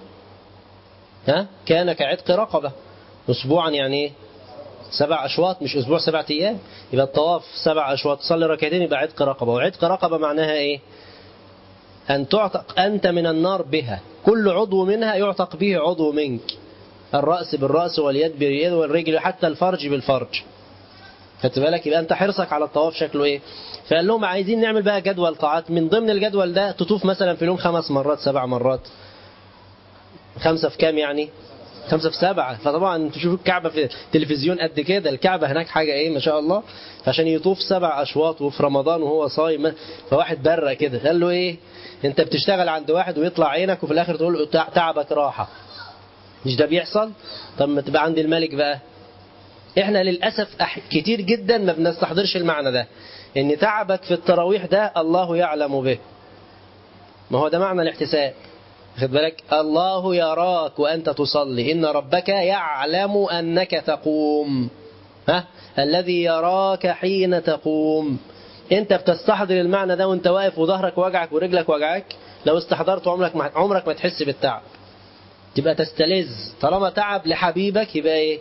كان كعتق رقبة. أسبوعا يعني إيه؟ 7 أشواط، مش أسبوع 7 أيام. يبقى الطواف 7 أشواط، تصلي ركعتين، يبقى عتق رقبة. وعتق رقبة معناها إيه؟ أن تعتق أنت من النار بها، كل عضو منها يعتق به عضو منك، الرأس بالرأس واليد باليد والرجل حتى الفرج بالفرج. خدت بالك؟ يبقى أنت حرصك على الطواف شكله إيه؟ فقال لهم عايزين نعمل بقى جدول طاعات، من ضمن الجدول ده تطوف مثلا في اليوم 5 مرات 7 مرات. 5 في كام يعني؟ 5 في 7. فطبعا تشوفوا الكعبة في التلفزيون قد كده، الكعبة هناك حاجة إيه ما شاء الله. فعشان يطوف 7 أشواط وفي رمضان وهو صايم، فواحد برق كده قال له إيه؟ أنت بتشتغل عند واحد ويطلع عينك وفي الآخر تقول له تعبك راحة، مش ده بيحصل؟ طب ما تبقى عند الملك بقى. احنا للأسف كتير جدا ما بنستحضرش المعنى ده، ان تعبك في التراويح ده الله يعلم به. ما هو ده معنى الاحتساب. خد بالك؟ الله يراك وأنت تصلي، إن ربك يعلم أنك تقوم. الذي يراك حين تقوم. انت بتستحضر المعنى ده وانت واقف وظهرك وجعك ورجلك وجعك؟ لو استحضرت عمرك ما تحس بالتعب، تبقى تستلذ. طالما تعب لحبيبك يبقى ايه؟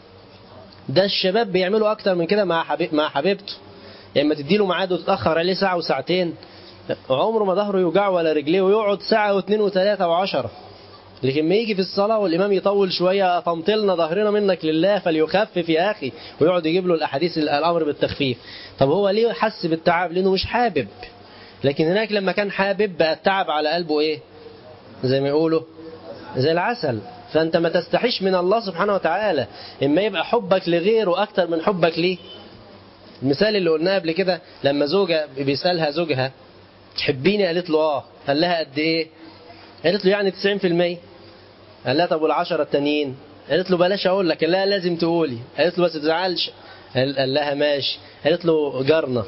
ده الشباب بيعملوا اكتر من كده مع حبيبته. يعني ما تديله ميعاد وتتاخر عليه ساعه وساعتين، عمره ما ظهره يوجعه ولا رجليه، ويقعد ساعه واثنين وثلاثه وعشرة. لكن ما يجي في الصلاه والامام يطول شويه، طمطلنا ظهرنا منك لله فليخفف يا اخي، ويقعد يجيب له الاحاديث الامر بالتخفيف. طب هو ليه حس بالتعب؟ لانه مش حابب. لكن هناك لما كان حابب بقى التعب على قلبه ايه؟ زي ما يقولوا زي العسل. فأنت ما تستحيش من الله سبحانه وتعالى إما يبقى حبك لغيره أكتر من حبك ليه. المثال اللي قلناه قبل كده، لما زوجة بيسألها زوجها تحبيني؟ قالت له آه. قال لها قد إيه؟ قالت له يعني 90%. قال لها طب والعشرة التانيين؟ قالت له بلاش أقول لك. قال لها لازم تقولي. قالت له بس تزعلش. قال لها ماشي. قالت له جارنا.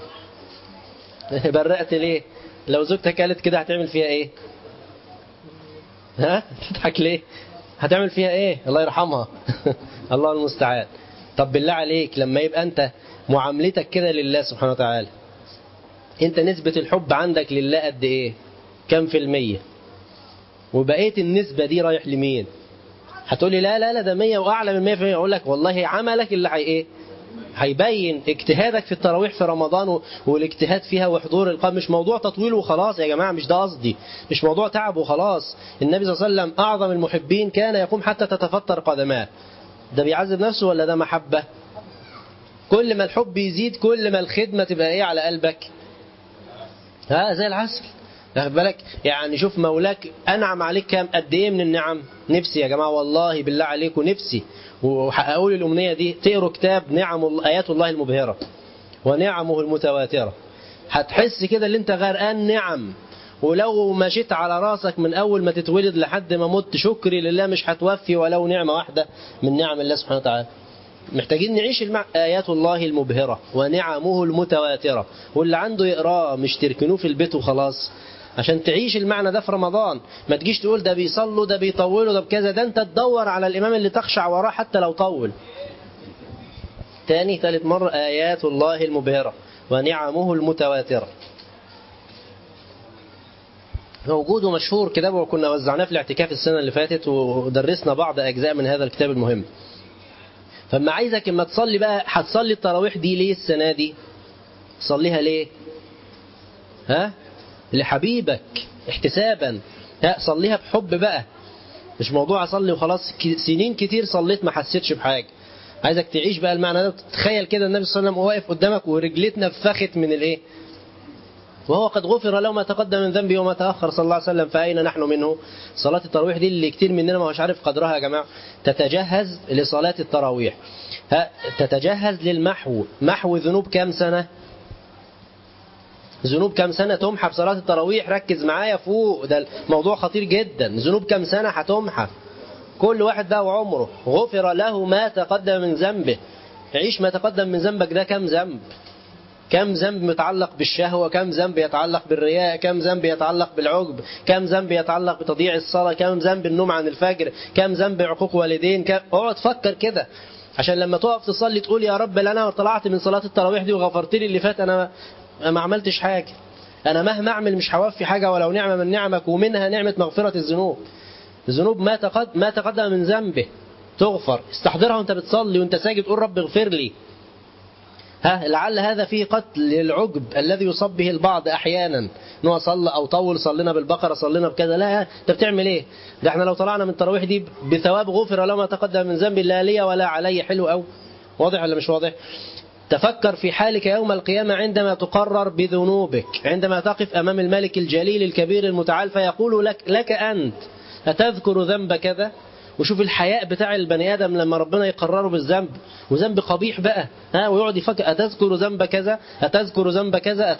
برقت ليه؟ لو زوجتك قالت كده هتعمل فيها إيه؟ تضحك ليه؟ هتعمل فيها ايه؟ الله يرحمها. الله المستعان. طب بالله عليك، لما يبقى انت معاملتك كده لله سبحانه وتعالى، انت نسبة الحب عندك لله قد ايه؟ كم في المية؟ وبقيت النسبة دي رايح لمين؟ هتقولي لا لا لا ده 100 واعلى من 100%. اقول لك والله عملك اللي ايه؟ هيبين اجتهادك في التراويح في رمضان والاجتهاد فيها وحضور القلب. مش موضوع تطويل وخلاص يا جماعة، مش ده قصدي، مش موضوع تعب وخلاص. النبي صلى الله عليه وسلم أعظم المحبين كان يقوم حتى تتفطر قدماه. ده بيعذب نفسه ولا ده محبة؟ كل ما الحب يزيد كل ما الخدمة تبقى ايه على قلبك؟ زي العسل. واخد بالك؟ يعني شوف مولاك أنعم عليك كام قد ايه من النعم. نفسي يا جماعة والله بالله عليكم، نفسي وحققوا لي الأمنية دي، تقروا كتاب نعم آيات الله المبهرة ونعمه المتواترة. هتحس كده اللي انت غرقان نعم، ولو مشيت على راسك من أول ما تتولد لحد ما مت شكري لله مش هتوفي ولو نعمة واحدة من نعم الله سبحانه وتعالى. محتاجين نعيش آيات الله المبهرة ونعمه المتواترة، واللي عنده يقراه، مش تركنوه في البيت وخلاص. عشان تعيش المعنى ده في رمضان، ما تجيش تقول ده بيصلوا ده بيطولوا ده بكذا، ده انت تدور على الإمام اللي تخشع وراه حتى لو طول. تاني ثالث مرة، آيات الله المبهرة ونعمه المتواترة. موجود ومشهور كتاب، وكنا وزعناه في الاعتكاف السنة اللي فاتت ودرسنا بعض أجزاء من هذا الكتاب المهم. فما عايزك اما تصلي بقى، هتصلي التراويح دي ليه السنة دي؟ صليها ليه؟ لحبيبك احتسابا. صليها بحب بقى، مش موضوع أصلي وخلاص سنين كتير صليت ما حسيتش بحاجة. عايزك تعيش بقى المعنى ده. تخيل كده النبي صلى الله عليه وسلم واقف قدامك ورجلتنا نفخت من الايه، وهو قد غفر له ما تقدم من ذنبه وما تأخر صلى الله عليه وسلم. فأين نحن منه؟ صلاة التراويح دي اللي كتير مننا ما هوش عارف قدرها يا جماعة. تتجهز لصلاة التراويح، تتجهز للمحو. محو ذنوب كام سنة؟ ذنوب كام سنة تمحى بصلاة التراويح؟ ركز معايا فوق، ده الموضوع خطير جدا. ذنوب كام سنة هتمحى؟ كل واحد ده وعمره. غفر له ما تقدم من ذنبه. عيش ما تقدم من ذنبك. ده كم ذنب؟ كم ذنب متعلق بالشهوة، كم ذنب يتعلق بالرياء، كم ذنب يتعلق بالعجب، كم ذنب يتعلق بتضييع الصلاة، كم ذنب النوم عن الفجر، كم ذنب عقوق والدين. اقعد فكر كده عشان لما تقف تصلي تقول يا رب انا طلعت من صلاة التراويح دي وغفرت لي اللي فات، انا ما عملتش حاجة. انا مهما اعمل مش هوفي حاجة ولو نعمة من نعمك، ومنها نعمة مغفرة الذنوب. الذنوب ما تقدم من ذنبه تغفر. استحضرها وانت بتصلي وانت ساجد، قول رب اغفر لي. لعل هذا فيه قتل العجب الذي يصاب به البعض احيانا، انه صلى او طول، صلينا بالبقره، صلينا بكذا. لا، انت بتعمل ايه؟ ده احنا لو طلعنا من التراويح دي بثواب غفر له ما تقدم من ذنبي، لا لي ولا علي. حلو قوي. واضح ولا مش واضح؟ تفكر في حالك يوم القيامة عندما تقرر بذنوبك، عندما تقف أمام الملك الجليل الكبير المتعال فيقول لك أنت أتذكر ذنب كذا؟ وشوف الحياء بتاع البني آدم لما ربنا يقرره بالذنب، وذنب قبيح بقى، ويقعد يفكر أتذكر ذنب كذا، أتذكر ذنب كذا،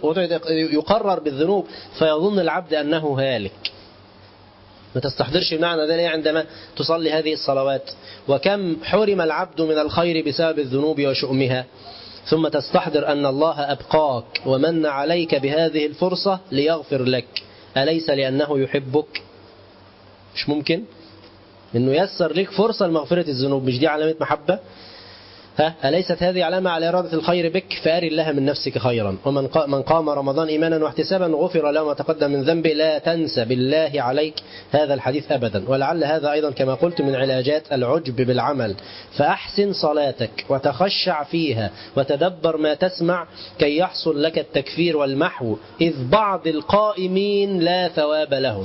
يقرر بالذنوب، فيظن العبد أنه هالك. ما تستحضرش المعنى ده ليه عندما تصلي هذه الصلوات؟ وكم حرم العبد من الخير بسبب الذنوب وشؤمها، ثم تستحضر أن الله أبقاك ومن عليك بهذه الفرصة ليغفر لك. أليس لأنه يحبك؟ مش ممكن إنه يسر لك فرصة لمغفرة الذنوب؟ مش دي علامة محبة؟ أليست هذه علامة على إرادة الخير بك؟ فأري الله من نفسك خيرا. ومن قام رمضان إيمانا واحتسابا غفر له ما تقدم من ذنبه. لا تنسى بالله عليك هذا الحديث أبدا. ولعل هذا أيضا كما قلت من علاجات العجب بالعمل. فأحسن صلاتك وتخشع فيها وتدبر ما تسمع كي يحصل لك التكفير والمحو، إذ بعض القائمين لا ثواب لهم.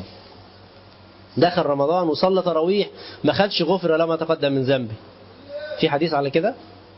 دخل رمضان وصلى تراويح ما خدش غفر له ما تقدم من ذنبه. في حديث على كده؟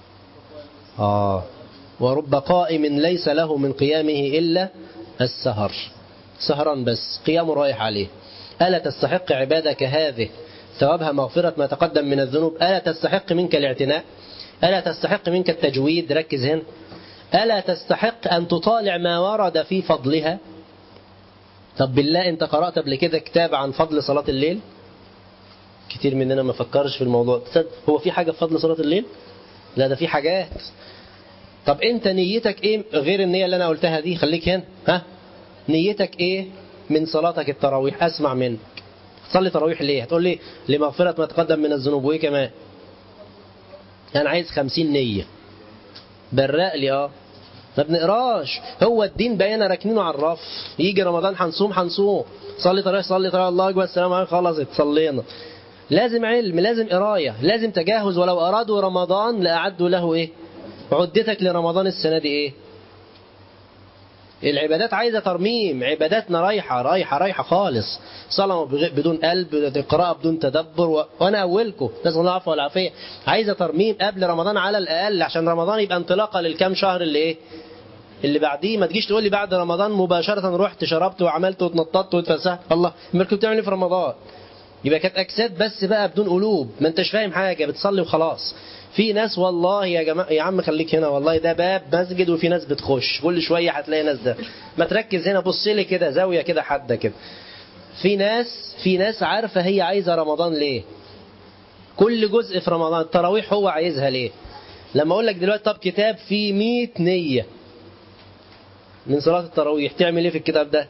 ورب قائم ليس له من قيامه إلا السهر. سهران بس، قيامه رايح عليه. ألا تستحق عبادك هذه ثوابها مغفرة ما تقدم من الذنوب؟ ألا تستحق منك الاعتناء؟ ألا تستحق منك التجويد؟ ركز هنا. ألا تستحق أن تطالع ما ورد في فضلها؟ طب بالله أنت قرأت قبل كده كتاب عن فضل صلاة الليل؟ كتير مننا ما فكرش في الموضوع. هو في حاجة في فضل صلاة الليل؟ لا، ده في حاجات. طب انت نيتك ايه غير النية اللي انا قلتها دي؟ خليك هنا. نيتك ايه من صلاتك التراويح؟ اسمع منك. تصلي تراويح ليه؟ هتقول لي لمغفرة ما تقدم من الذنوب. وايه كمان؟ انا عايز 50 نية. برق لي. ما بنقراش. هو الدين بقينا راكنينه على الرف. يجي رمضان هنصوم صلي تراويح الله اكبر السلام عليكم، خلصت صلينا. لازم علم، لازم قرايه، لازم تجهز. ولو أرادوا رمضان لأعدوا له إيه؟ عدتك لرمضان السنة دي إيه؟ العبادات عايزة ترميم. عباداتنا رايحة خالص. صلاة بدون قلب، قراءة بدون تدبر، وأنا أولكم نسأل الله العفو والعافية. عايزة ترميم قبل رمضان على الأقل، عشان رمضان يبقى انطلاقة للكام شهر اللي إيه؟ اللي بعديه. ما تجيش تقول لي بعد رمضان مباشرة رحت شربت وعملت واتنططت واتفسحت. الله، امال كنت بتعمل ايه في رمضان؟ يبقى كانت أجساد بس بقى بدون قلوب. ما انتش فاهم حاجة، بتصلي وخلاص. في ناس والله يا جماعة، يا عم خليك هنا، والله ده باب مسجد وفي ناس بتخش كل شوية هتلاقي ناس. ده ما تركز هنا، بص لي كده زاوية كده حادة كده. في ناس عارفة هي عايزة رمضان ليه. كل جزء في رمضان التراويح هو عايزها ليه. لما أقول لك دلوقتي طب كتاب فيه 100 نية من صلاة التراويح، تعمل ايه في الكتاب ده؟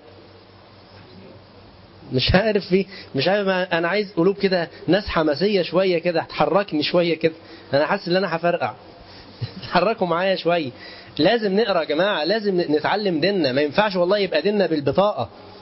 مش عارف انا عايز قلوب كده، ناس حماسية شوية كده، هتحركني شوية كده. انا حاسس ان انا هفرقع. تحركوا معايا شوية. لازم نقرأ يا جماعة، لازم نتعلم ديننا. ما ينفعش والله يبقى ديننا بالبطاقة.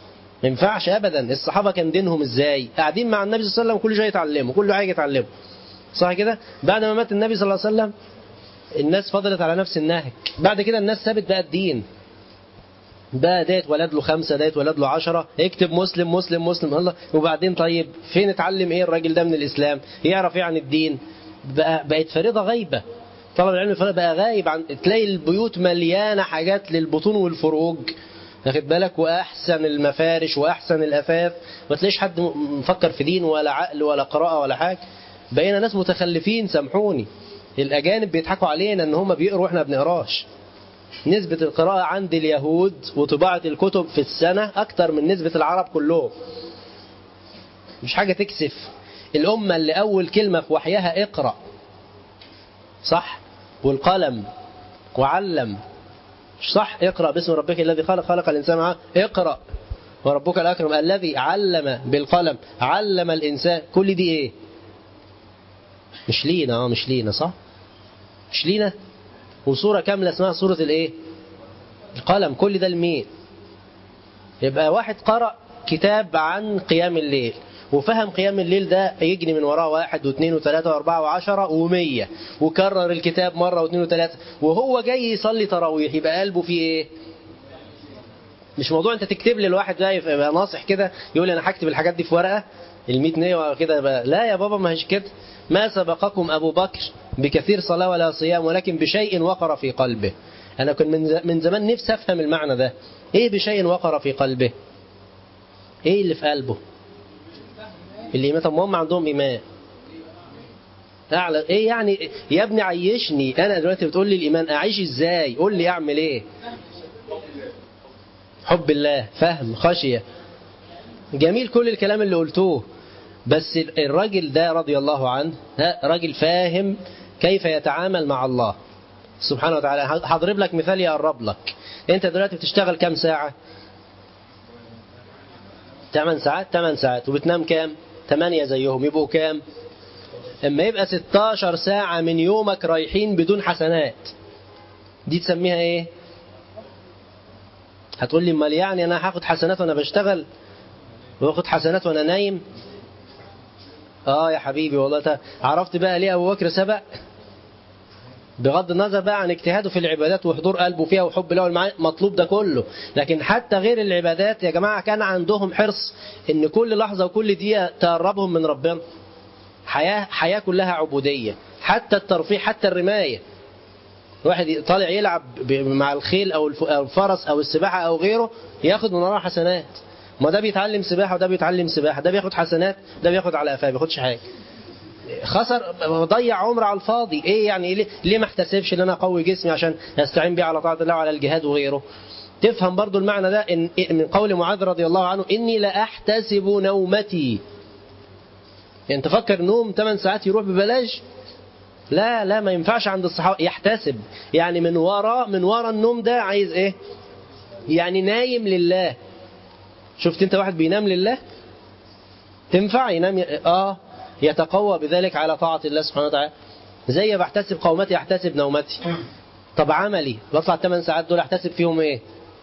ما ينفعش ابدا. الصحابه كان دينهم ازاي؟ قاعدين مع النبي صلى الله عليه وسلم كل شيء يتعلموا، كل حاجه يتعلموا، صح كده؟ بعد ما مات النبي صلى الله عليه وسلم الناس فضلت على نفس النهج. بعد كده الناس سابت بقى الدين، بقى ده اتولد له 5، ده اتولد له 10، يكتب مسلم مسلم مسلم الله. وبعدين طيب فين اتعلم ايه الراجل ده من الاسلام؟ يعرف ايه عن الدين؟ بقت فريضه غايبه. طلب العلم بقى غايب عن، تلاقي البيوت مليانه حاجات للبطون والفروج، واخد بالك، واحسن المفارش واحسن الاثاث، ما تلاقيش حد مفكر في دين ولا عقل ولا قراءه ولا حاجه. بقينا ناس متخلفين، سامحوني. الاجانب بيضحكوا علينا ان هم بيقروا واحنا ما بنقراش. نسبة القراءة عند اليهود وطباعة الكتب في السنة أكتر من نسبة العرب كلهم. مش حاجة تكسف. الأمة اللي أول كلمة في وحيها اقرأ، صح؟ والقلم وعلم، صح؟ اقرأ باسم ربك الذي خلق، خلق الإنسان معه، اقرأ وربك الأكرم الذي علم بالقلم علم الإنسان. كل دي إيه؟ مش لينا، مش لينا، صح؟ مش لينا. وصورة كاملة اسمها صورة الايه؟ القلم. كل ده لمين؟ يبقى واحد قرأ كتاب عن قيام الليل وفهم قيام الليل ده يجني من وراه 1 و2 و3 و4 و10 و100، وكرر الكتاب مرة و2 و3، وهو جاي يصلي تراويح يبقى قلبه فيه ايه؟ مش موضوع انت تكتب لي الواحد ده يبقى ناصح كده يقول انا هكتب الحاجات دي في ورقة ال100 نية وكده. لا يا بابا، ما هيش كده. ما سبقكم أبو بكر بكثير صلاة ولا صيام ولكن بشيء وقر في قلبه. أنا كنت من زمان نفسي أفهم المعنى ده. إيه بشيء وقر في قلبه؟ إيه اللي في قلبه؟ الإيمان. طب هم عندهم إيمان أعلى. إيه يعني يا ابني عيشني. أنا دلوقتي بتقول لي الإيمان، أعيش إزاي؟ قول لي أعمل إيه؟ حب الله، فهم، خشية، جميل كل الكلام اللي قلتوه. بس الراجل ده رضي الله عنه راجل فاهم كيف يتعامل مع الله سبحانه وتعالى. هضرب لك مثال يقرب لك. انت دلوقتي بتشتغل كام ساعة؟ 8 ساعات. 8 ساعات وبتنام كام؟ 8 زيهم، يبقوا كام؟ اما يبقى 16 ساعة من يومك رايحين بدون حسنات، دي تسميها ايه؟ هتقول لي امال يعني انا هاخد حسنات وانا بشتغل واخد حسنات وانا نايم؟ يا حبيبي والله. عرفت بقى ليه أبو بكر سبق؟ بغض النظر بقى عن اجتهاده في العبادات وحضور قلبه فيها وحب له والمعاني، مطلوب ده كله. لكن حتى غير العبادات يا جماعة كان عندهم حرص ان كل لحظة وكل دقيقة تقربهم من ربنا. حياة كلها عبودية، حتى الترفيه، حتى الرماية. واحد طالع يلعب مع الخيل أو الفرس أو السباحة أو غيره ياخد من وراء حسنات. ما ده بيتعلم سباحة وده بيتعلم سباحة، ده بياخد حسنات ده بياخد على قفاه، بياخدش حاجة. خسر، ضيع عمر على الفاضي. ايه يعني؟ ليه ما احتسبش ان انا اقوي جسمي عشان استعين بيه على طاعة الله وعلى الجهاد وغيره؟ تفهم برضو المعنى ده إن من قول معاذ رضي الله عنه إني لأحتسب نومتي. يعني تفكر نوم 8 ساعات يروح ببلاش؟ لا ما ينفعش عند الصحابة. يحتسب يعني من وراء النوم ده عايز ايه؟ يعني نايم لله. شفت انت واحد بينام لله؟ تنفع ينام يتقوى بذلك على طاعة الله سبحانه وتعالى. زي بحتسب قومتي احتسب نومتي. طب عملي بطلع 8 ساعات دول احتسب فيهم ايه؟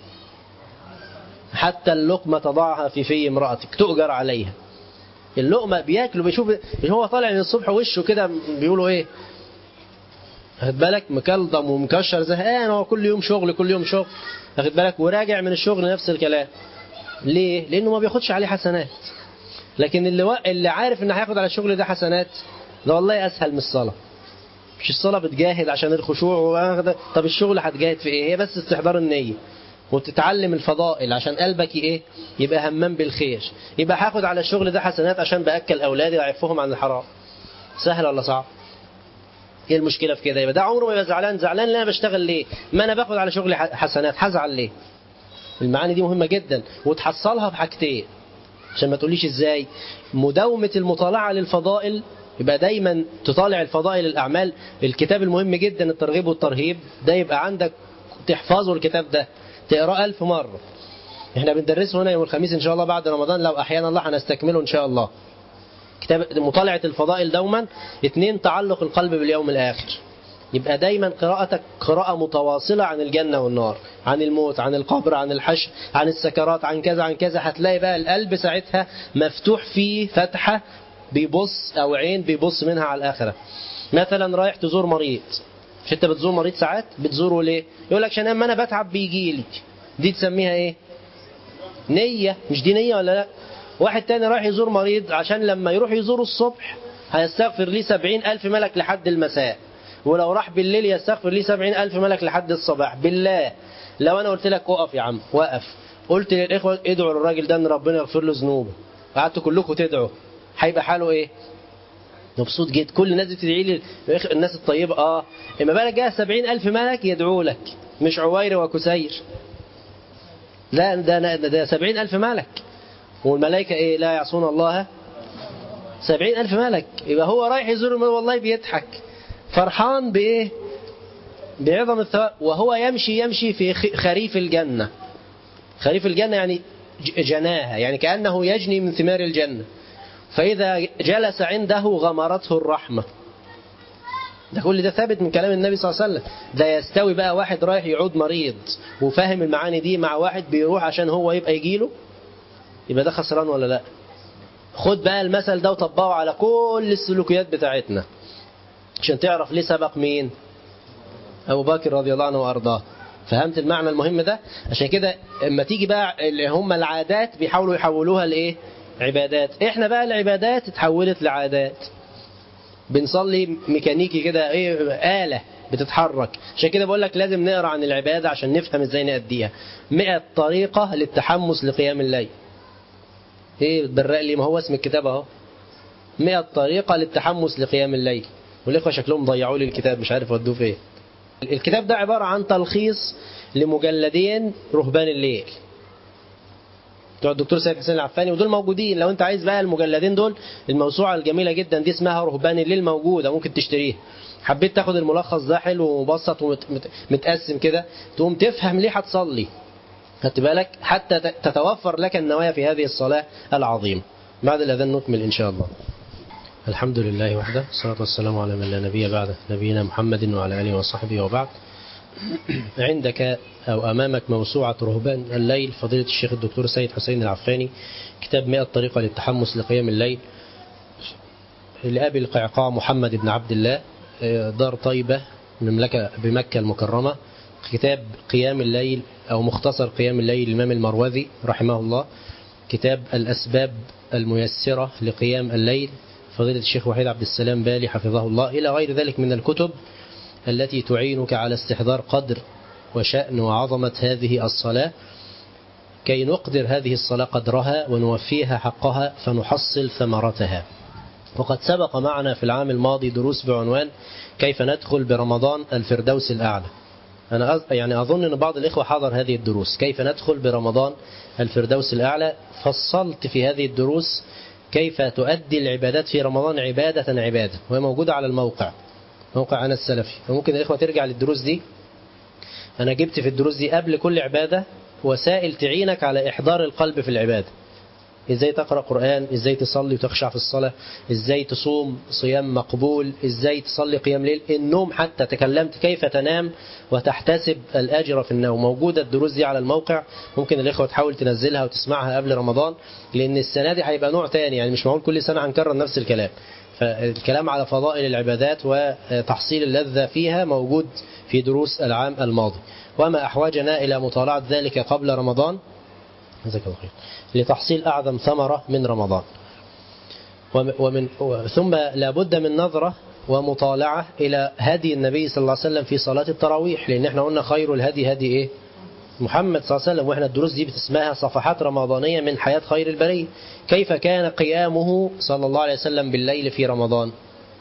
حتى اللقمة تضعها في امرأتك تؤجر عليها. اللقمة بياكلوا، بيشوف هو طالع من الصبح وشه كده بيقولوا ايه؟ واخد بالك، مكلضم ومكشر زهقان، هو كل يوم شغل كل يوم شغل، واخد بالك، وراجع من الشغل نفس الكلام. ليه؟ لأنه ما بياخدش عليه حسنات. لكن اللي عارف ان هياخد على الشغل ده حسنات، ده والله اسهل من الصلاة. مش الصلاة بتجاهد عشان الخشوع طب الشغل هتجاهد في ايه؟ هي بس استحضار النية وتتعلم الفضائل عشان قلبك ايه؟ يبقى همام بالخير. يبقى هاخد على الشغل ده حسنات عشان بأكل اولادي واعفهم عن الحرام. سهل ولا صعب؟ ايه المشكلة في كده؟ يبقى ده عمره ما يبقى زعلان ليه انا بشتغل ليه؟ ما انا باخد على شغلي حسنات، هزعل ليه؟ المعاني دي مهمة جدا وتحصلها بحاجتين عشان ما تقوليش ازاي. مداومة المطالعة للفضائل، يبقى دايما تطالع الفضائل الأعمال. الكتاب المهم جدا الترغيب والترهيب ده يبقى عندك تحفظه، الكتاب ده تقرأ 1000 مرة. احنا بندرسه هنا يوم الخميس ان شاء الله بعد رمضان، لو احيانا الله هنستكمله ان شاء الله. كتاب مطالعة الفضائل دوما. 2 تعلق القلب باليوم الآخر. يبقى دايما قراءتك قراءة متواصلة عن الجنة والنار، عن الموت، عن القبر، عن الحشر، عن السكرات، عن كذا عن كذا. هتلاقي بقى القلب ساعتها مفتوح فيه فتحة بيبص، أو عين بيبص منها على الآخرة. مثلا رايح تزور مريض، مش انت بتزور مريض ساعات؟ بتزوره ليه؟ يقول لك عشان لما انا بتعب بيجي لي. دي تسميها ايه؟ نية. مش دي نية ولا لا؟ واحد تاني رايح يزور مريض عشان لما يروح يزوره الصبح هيستغفر ليه 70,000 ملك لحد المساء، ولو راح بالليل يستغفر ليه 70,000 ملك لحد الصباح. بالله لو انا قلت لك اقف يا عم، وقف، قلت للاخوه ادعوا للراجل ده ان ربنا يغفر له ذنوبه، قعدتوا كلكم تدعوا، هيبقى حاله ايه؟ مبسوط جدا. كل الناس بتدعي لي، الناس الطيبه. اما بالك جاء 70,000 ملك يدعوا لك، مش عوير وكسير، لا ده 70,000 ملك. والملائكه ايه؟ لا يعصون الله 70,000 ملك. يبقى هو رايح يزور والله بيضحك، فرحان بايه؟ بعظم الثواب. وهو يمشي في خريف الجنه. خريف الجنه يعني جناها، يعني كانه يجني من ثمار الجنه. فإذا جلس عنده غمرته الرحمة. ده كل ده ثابت من كلام النبي صلى الله عليه وسلم. ده يستوي بقى واحد رايح يعود مريض وفاهم المعاني دي مع واحد بيروح عشان هو يبقى يجيله؟ يبقى ده خسران ولا لا؟ خد بقى المثل ده وطبقه على كل السلوكيات بتاعتنا عشان تعرف ليه سبق مين؟ أبو بكر رضي الله عنه وأرضاه. فهمت المعنى المهم ده؟ عشان كده اما تيجي بقى اللي هم العادات بيحاولوا يحولوها لإيه؟ عبادات. احنا بقى العبادات اتحولت لعادات، بنصلي ميكانيكي كده، ايه، آلة بتتحرك. عشان كده بقول لك لازم نقرأ عن العبادة عشان نفهم ازاي نأديها. 100 طريقة للتحمس لقيام الليل. ايه بتبرق لي؟ ما هو اسم الكتاب اهو، 100 طريقة للتحمس لقيام الليل. والاخوة شكلهم ضيعوا لي الكتاب، مش عارف ودوه فين. الكتاب ده عبارة عن تلخيص لمجلدين رهبان الليل بتوع الدكتور سيد حسين العفاني، ودول موجودين. لو انت عايز بقى المجلدين دول، الموسوعة الجميلة جدا دي اسمها رهبان الليل، موجودة، ممكن تشتريها. حبيت تاخد الملخص ده حلو ومبسط ومتقسم كده، تقوم تفهم ليه هتصلي، خدت بالك، حتى تتوفر لك النوايا في هذه الصلاة العظيمة. بعد الأذان نكمل إن شاء الله. الحمد لله وحده، الصلاة والسلام على من لا نبي بعده، نبينا محمد وعلى آله وصحبه وبعد. عندك أو أمامك موسوعة رهبان الليل، فضيلة الشيخ الدكتور سيد حسين العفاني، كتاب 100 طريقة للتحمس لقيام الليل، لأبي القعقاع محمد بن عبد الله، دار طيبة المملكة بمكة المكرمة. كتاب قيام الليل أو مختصر قيام الليل الإمام المروذي رحمه الله. كتاب الأسباب الميسرة لقيام الليل، فضيلة الشيخ وحيد عبد السلام بالي حفظه الله، إلى غير ذلك من الكتب التي تعينك على استحضار قدر وشأن وعظمة هذه الصلاة، كي نقدر هذه الصلاة قدرها ونوفيها حقها فنحصل ثمرتها. وقد سبق معنا في العام الماضي دروس بعنوان كيف ندخل برمضان الفردوس الأعلى. أنا يعني أظن أن بعض الإخوة حضر هذه الدروس، كيف ندخل برمضان الفردوس الأعلى. فصلت في هذه الدروس كيف تؤدي العبادات في رمضان عبادة، وهي موجودة على الموقع، موقع أنا السلفي، فممكن الإخوة ترجع للدروس دي. أنا جبت في الدروس دي قبل كل عبادة وسائل تعينك على إحضار القلب في العبادة. إزاي تقرأ قرآن، إزاي تصلي وتخشع في الصلاة، إزاي تصوم صيام مقبول، إزاي تصلي قيام ليل، النوم حتى تكلمت كيف تنام وتحتسب الأجر في النوم. موجودة الدروس دي على الموقع، ممكن الإخوة تحاول تنزلها وتسمعها قبل رمضان، لأن السنة دي هيبقى نوع تاني، يعني مش معقول كل سنة هنكرر نفس الكلام. فالكلام على فضائل العبادات وتحصيل اللذة فيها موجود في دروس العام الماضي. وما أحوجنا إلى مطالعة ذلك قبل رمضان جزاك الله خير لتحصيل أعظم ثمرة من رمضان. ثم لابد من نظرة ومطالعة إلى هدي النبي صلى الله عليه وسلم في صلاة التراويح، لأن احنا قلنا خير الهدي هدي إيه؟ محمد صلى الله عليه وسلم. وإحنا الدروس دي بتسمها صفحات رمضانية من حياة خير البرية. كيف كان قيامه صلى الله عليه وسلم بالليل في رمضان؟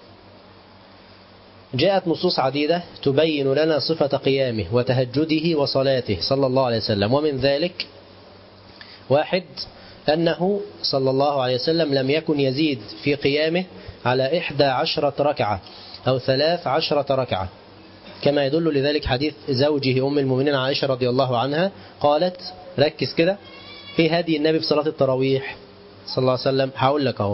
جاءت نصوص عديدة تبين لنا صفة قيامه وتهجده وصلاته صلى الله عليه وسلم. ومن ذلك: 1. أنه صلى الله عليه وسلم لم يكن يزيد في قيامه على 11 ركعة أو 13 ركعة، كما يدل لذلك حديث زوجه أم المؤمنين عائشة رضي الله عنها، قالت، ركز كده في هدي النبي في صلاة التراويح صلى الله عليه وسلم، هقول لك اهو،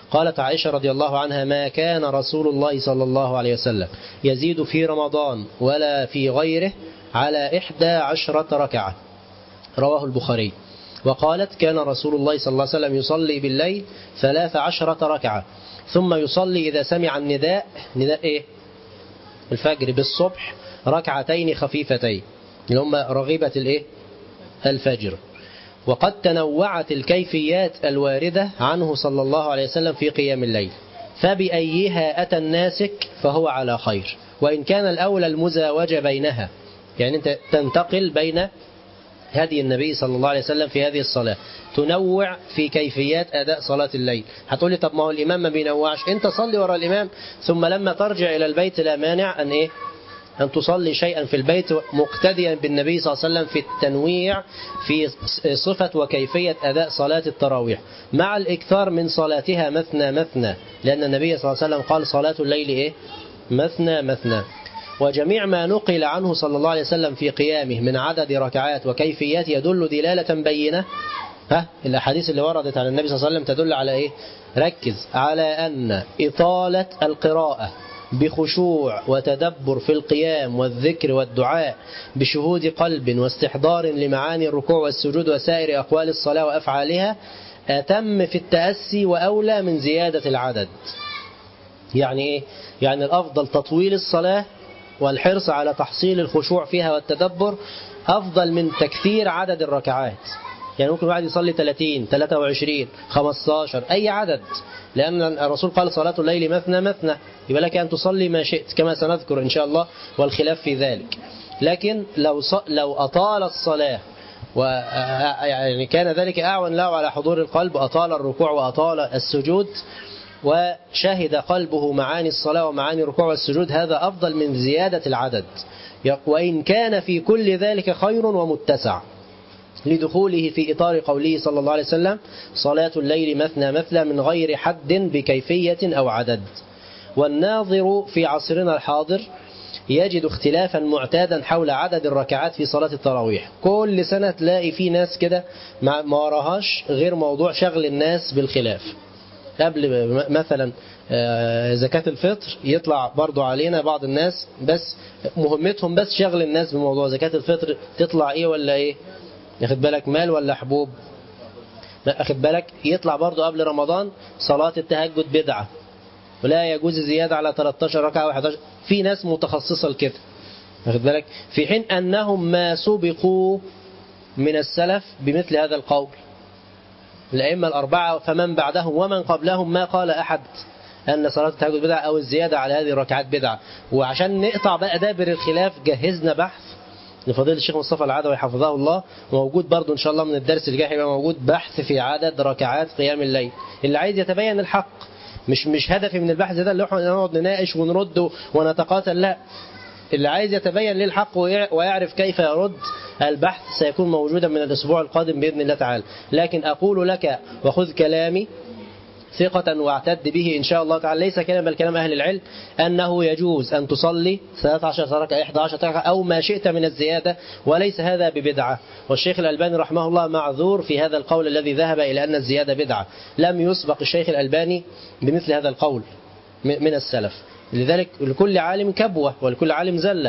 قالت عائشة رضي الله عنها: ما كان رسول الله صلى الله عليه وسلم يزيد في رمضان ولا في غيره على 11 ركعة، رواه البخاري. وقالت: كان رسول الله صلى الله عليه وسلم يصلي بالليل 13 ركعة، ثم يصلي إذا سمع النداء، نداء إيه؟ الفجر بالصبح، ركعتين خفيفتين اللي هم رغيبة الإيه؟ الفجر. وقد تنوعت الكيفيات الواردة عنه صلى الله عليه وسلم في قيام الليل، فبأيها أتى الناسك فهو على خير، وإن كان الأولى المزاوجة بينها، يعني أنت تنتقل بين هدي النبي صلى الله عليه وسلم في هذه الصلاة، تنوع في كيفيات أداء صلاة الليل. هتقول لي: طب ما هو الإمام ما بينوعش، أنت صلي وراء الإمام، ثم لما ترجع إلى البيت لا مانع أن إيه؟ أن تصلي شيئا في البيت مقتديا بالنبي صلى الله عليه وسلم في التنويع في صفة وكيفية أداء صلاة التراويح، مع الإكثار من صلاتها مثنى مثنى، لأن النبي صلى الله عليه وسلم قال: صلاة الليل إيه؟ مثنى مثنى. وجميع ما نقل عنه صلى الله عليه وسلم في قيامه من عدد ركعات وكيفيات يدل دلالة بينة. الأحاديث اللي وردت عن النبي صلى الله عليه وسلم تدل على إيه؟ ركز على أن إطالة القراءة بخشوع وتدبر في القيام والذكر والدعاء بشهود قلب واستحضار لمعاني الركوع والسجود وسائر أقوال الصلاة وأفعالها أتم في التأسي وأولى من زيادة العدد. يعني إيه؟ يعني الأفضل تطويل الصلاة والحرص على تحصيل الخشوع فيها والتدبر أفضل من تكثير عدد الركعات. يعني ممكن واحد يصلي 30 23 15 أي عدد، لأن الرسول قال: صلاة الليل مثنى مثنى، يبقى لك أن تصلي ما شئت كما سنذكر إن شاء الله والخلاف في ذلك. لكن لو أطال الصلاة يعني كان ذلك أعون له على حضور القلب، أطال الركوع وأطال السجود وشهد قلبه معاني الصلاة ومعاني الركوع والسجود، هذا أفضل من زيادة العدد، وإن كان في كل ذلك خير ومتسع، لدخوله في إطار قوله صلى الله عليه وسلم: صلاة الليل مثنى مثنى، من غير حد بكيفية أو عدد. والناظر في عصرنا الحاضر يجد اختلافا معتادا حول عدد الركعات في صلاة التراويح. كل سنة تلاقي في ناس كده ما وراهاش غير موضوع شغل الناس بالخلاف. قبل مثلا زكاة الفطر يطلع برضو علينا بعض الناس بس مهمتهم بس شغل الناس بموضوع زكاة الفطر، تطلع ايه ولا ايه، ياخد بالك مال ولا حبوب، لا اخد بالك. يطلع برضو قبل رمضان صلاة التهجد بدعة ولا يجوز زيادة على 13 ركعة و11، في ناس متخصصة لكده، واخد بالك، في حين أنهم ما سبقوا من السلف بمثل هذا القول. الأئمة الأربعة فمن بعدهم ومن قبلهم ما قال أحد أن صلاة التهجد بدعة أو الزيادة على هذه الركعات بدعة. وعشان نقطع بقى دابر الخلاف جهزنا بحث لفضيلة الشيخ مصطفى العدوي حفظه الله، موجود برضو إن شاء الله من الدرس الجاي هيبقى موجود بحث في عدد ركعات قيام الليل. اللي عايز يتبين الحق، مش هدفي من البحث ده اللي احنا نقعد نناقش ونرد ونتقاتل، لا، اللي عايز يتبين ليه الحق ويعرف كيف يرد، البحث سيكون موجودا من الأسبوع القادم بإذن الله تعالى. لكن أقول لك وخذ كلامي ثقة واعتد به إن شاء الله تعالى، ليس كلام بل كلام أهل العلم، أنه يجوز أن تصلي 13 ركعة 11 ركعة أو ما شئت من الزيادة، وليس هذا ببدعة. والشيخ الألباني رحمه الله معذور في هذا القول الذي ذهب إلى أن الزيادة بدعة، لم يسبق الشيخ الألباني بمثل هذا القول من السلف. لذلك لكل عالم كبوة ولكل عالم زلة،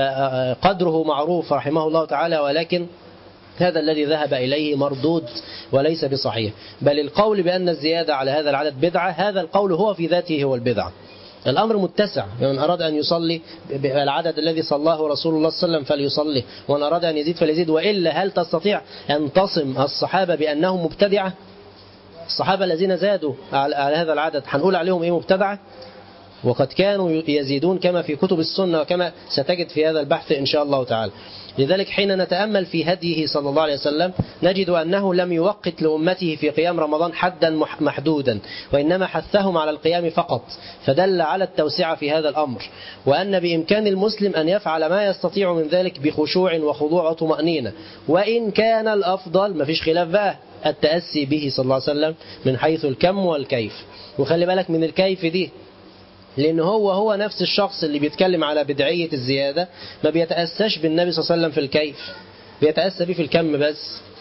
فقدره معروف رحمه الله تعالى، ولكن هذا الذي ذهب إليه مردود وليس بصحيح. بل القول بأن الزيادة على هذا العدد بدعة، هذا القول هو في ذاته هو البدعة. الأمر متسع، من أراد أن يصلي بالعدد الذي صلاه رسول الله صلى الله عليه وسلم فليصلي، ومن أراد أن يزيد فليزيد. وإلا هل تستطيع أن تصم الصحابة بأنهم مبتدعة؟ الصحابة الذين زادوا على هذا العدد هنقول عليهم إيه، مبتدعة؟ وقد كانوا يزيدون كما في كتب السنة وكما ستجد في هذا البحث إن شاء الله تعالى. لذلك حين نتأمل في هديه صلى الله عليه وسلم نجد أنه لم يوقت لأمته في قيام رمضان حدا محدودا، وإنما حثهم على القيام فقط، فدل على التوسعة في هذا الأمر، وأن بإمكان المسلم أن يفعل ما يستطيع من ذلك بخشوع وخضوع وطمأنينة، وإن كان الأفضل ما فيش خلاف بقى التأسي به صلى الله عليه وسلم من حيث الكم والكيف. وخلي بالك من الكيف دي، لأن هو نفس الشخص اللي بيتكلم على بدعية الزيادة ما بيتأساش بالنبي صلى الله عليه وسلم في الكيف، بيتأسى به في الكم بس،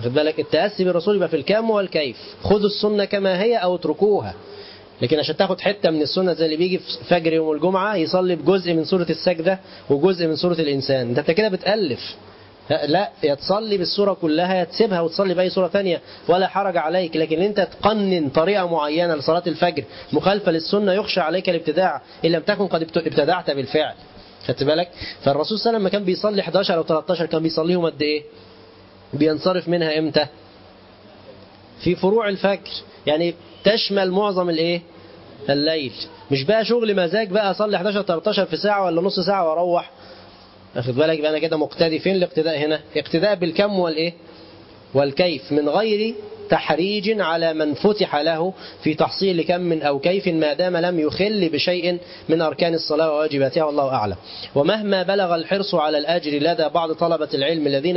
خد بالك التأسي بالرسول يبقى في الكم والكيف. خذوا السنة كما هي أو اتركوها. لكن عشان تاخد حتة من السنة زي اللي بيجي في فجر يوم الجمعة يصلي بجزء من سورة السجدة وجزء من سورة الإنسان، ده انت كده بتألف. لا، يا تصلي بالسورة كلها يا تسيبها وتصلي بأي سورة ثانية ولا حرج عليك. لكن انت تقنن طريقة معينة لصلاة الفجر مخالفة للسنة يخشى عليك الابتداع إن لم تكن قد ابتدعت بالفعل. خدت بالك؟ فالرسول صلى الله عليه وسلم لما كان بيصلي 11 أو 13 كان بيصليهم قد إيه؟ بينصرف منها إمتى؟ في فروع الفجر، يعني تشمل معظم الإيه؟ الليل. مش بقى شغل مزاج بقى أصلي 11 13 في ساعة ولا نص ساعة وأروح. أخذ بالك بقى أنا كده مقتدي. فين الاقتداء هنا؟ اقتداء بالكم والإيه؟ والكيف من غير تحريج على من فتح له في تحصيل كم أو كيف ما دام لم يخل بشيء من أركان الصلاة وواجباتها، والله أعلم. ومهما بلغ الحرص على الأجر لدى بعض طلبة العلم الذين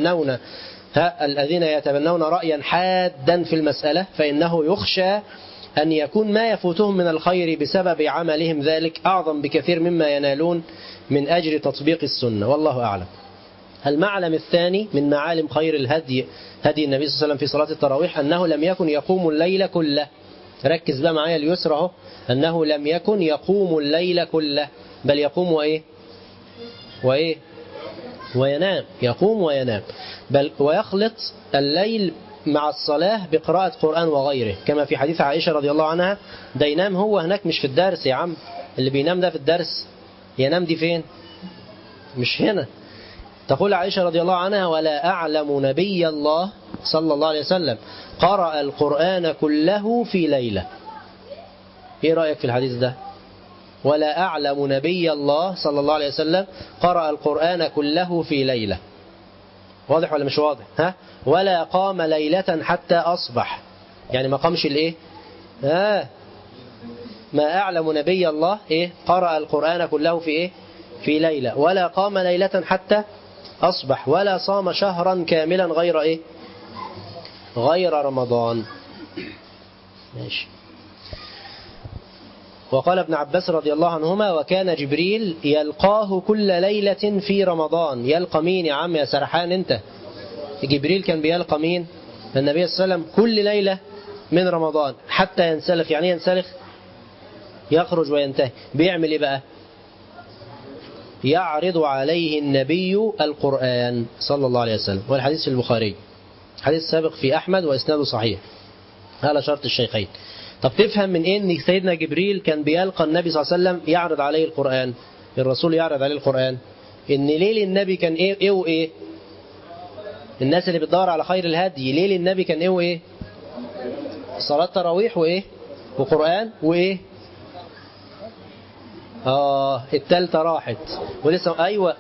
يتبنون رأيا حادا في المسألة، فإنه يخشى أن يكون ما يفوتهم من الخير بسبب عملهم ذلك أعظم بكثير مما ينالون من أجر تطبيق السنة، والله أعلم. المعلم الثاني من معالم خير الهدي، هدي النبي صلى الله عليه وسلم في صلاة التراويح، أنه لم يكن يقوم الليل كله. ركز بقى معايا اليسر اهو، أنه لم يكن يقوم الليل كله، بل يقوم وإيه وينام. يقوم وينام، بل ويخلط الليل مع الصلاة بقراءة قرآن وغيره، كما في حديث عائشة رضي الله عنها. ده ينام هو هناك مش في الدرس يا عم، اللي بينام ده في الدرس، ينام دي فين؟ مش هنا. تقول عائشة رضي الله عنها: ولا أعلم نبي الله صلى الله عليه وسلم قرأ القرآن كله في ليلة. إيه رأيك في الحديث ده؟ ولا أعلم نبي الله صلى الله عليه وسلم قرأ القرآن كله في ليلة. واضح ولا مش واضح؟ ها؟ ولا قام ليلة حتى أصبح، يعني ما قامش الإيه؟ ما أعلم نبي الله إيه؟ قرأ القرآن كله في إيه؟ في ليلة. ولا قام ليلة حتى أصبح. ولا صام شهرا كاملا غير إيه؟ غير رمضان. ماشي. وقال ابن عباس رضي الله عنهما: وكان جبريل يلقاه كل ليلة في رمضان. يلقى مين يا عم يا سرحان انت؟ جبريل كان بيلقى مين؟ النبي صلى الله عليه وسلم كل ليلة من رمضان حتى ينسلخ. يعني ينسلخ؟ يخرج وينتهي. بيعمل ايه بقى؟ يعرض عليه النبي القرآن صلى الله عليه وسلم. والحديث في البخاري، حديث سابق في أحمد وإسناده صحيح على شرط الشيخين. طب تفهم من إيه إن سيدنا جبريل كان بيلقى النبي صلى الله عليه وسلم يعرض عليه القرآن، الرسول يعرض عليه القرآن؟ إن ليل النبي كان إيه وإيه؟ الناس اللي بتدور على خير الهدي، ليل النبي كان إيه وإيه؟ صلاة تراويح وإيه؟ وقرآن وإيه؟ التالتة راحت ولسه. أيوة،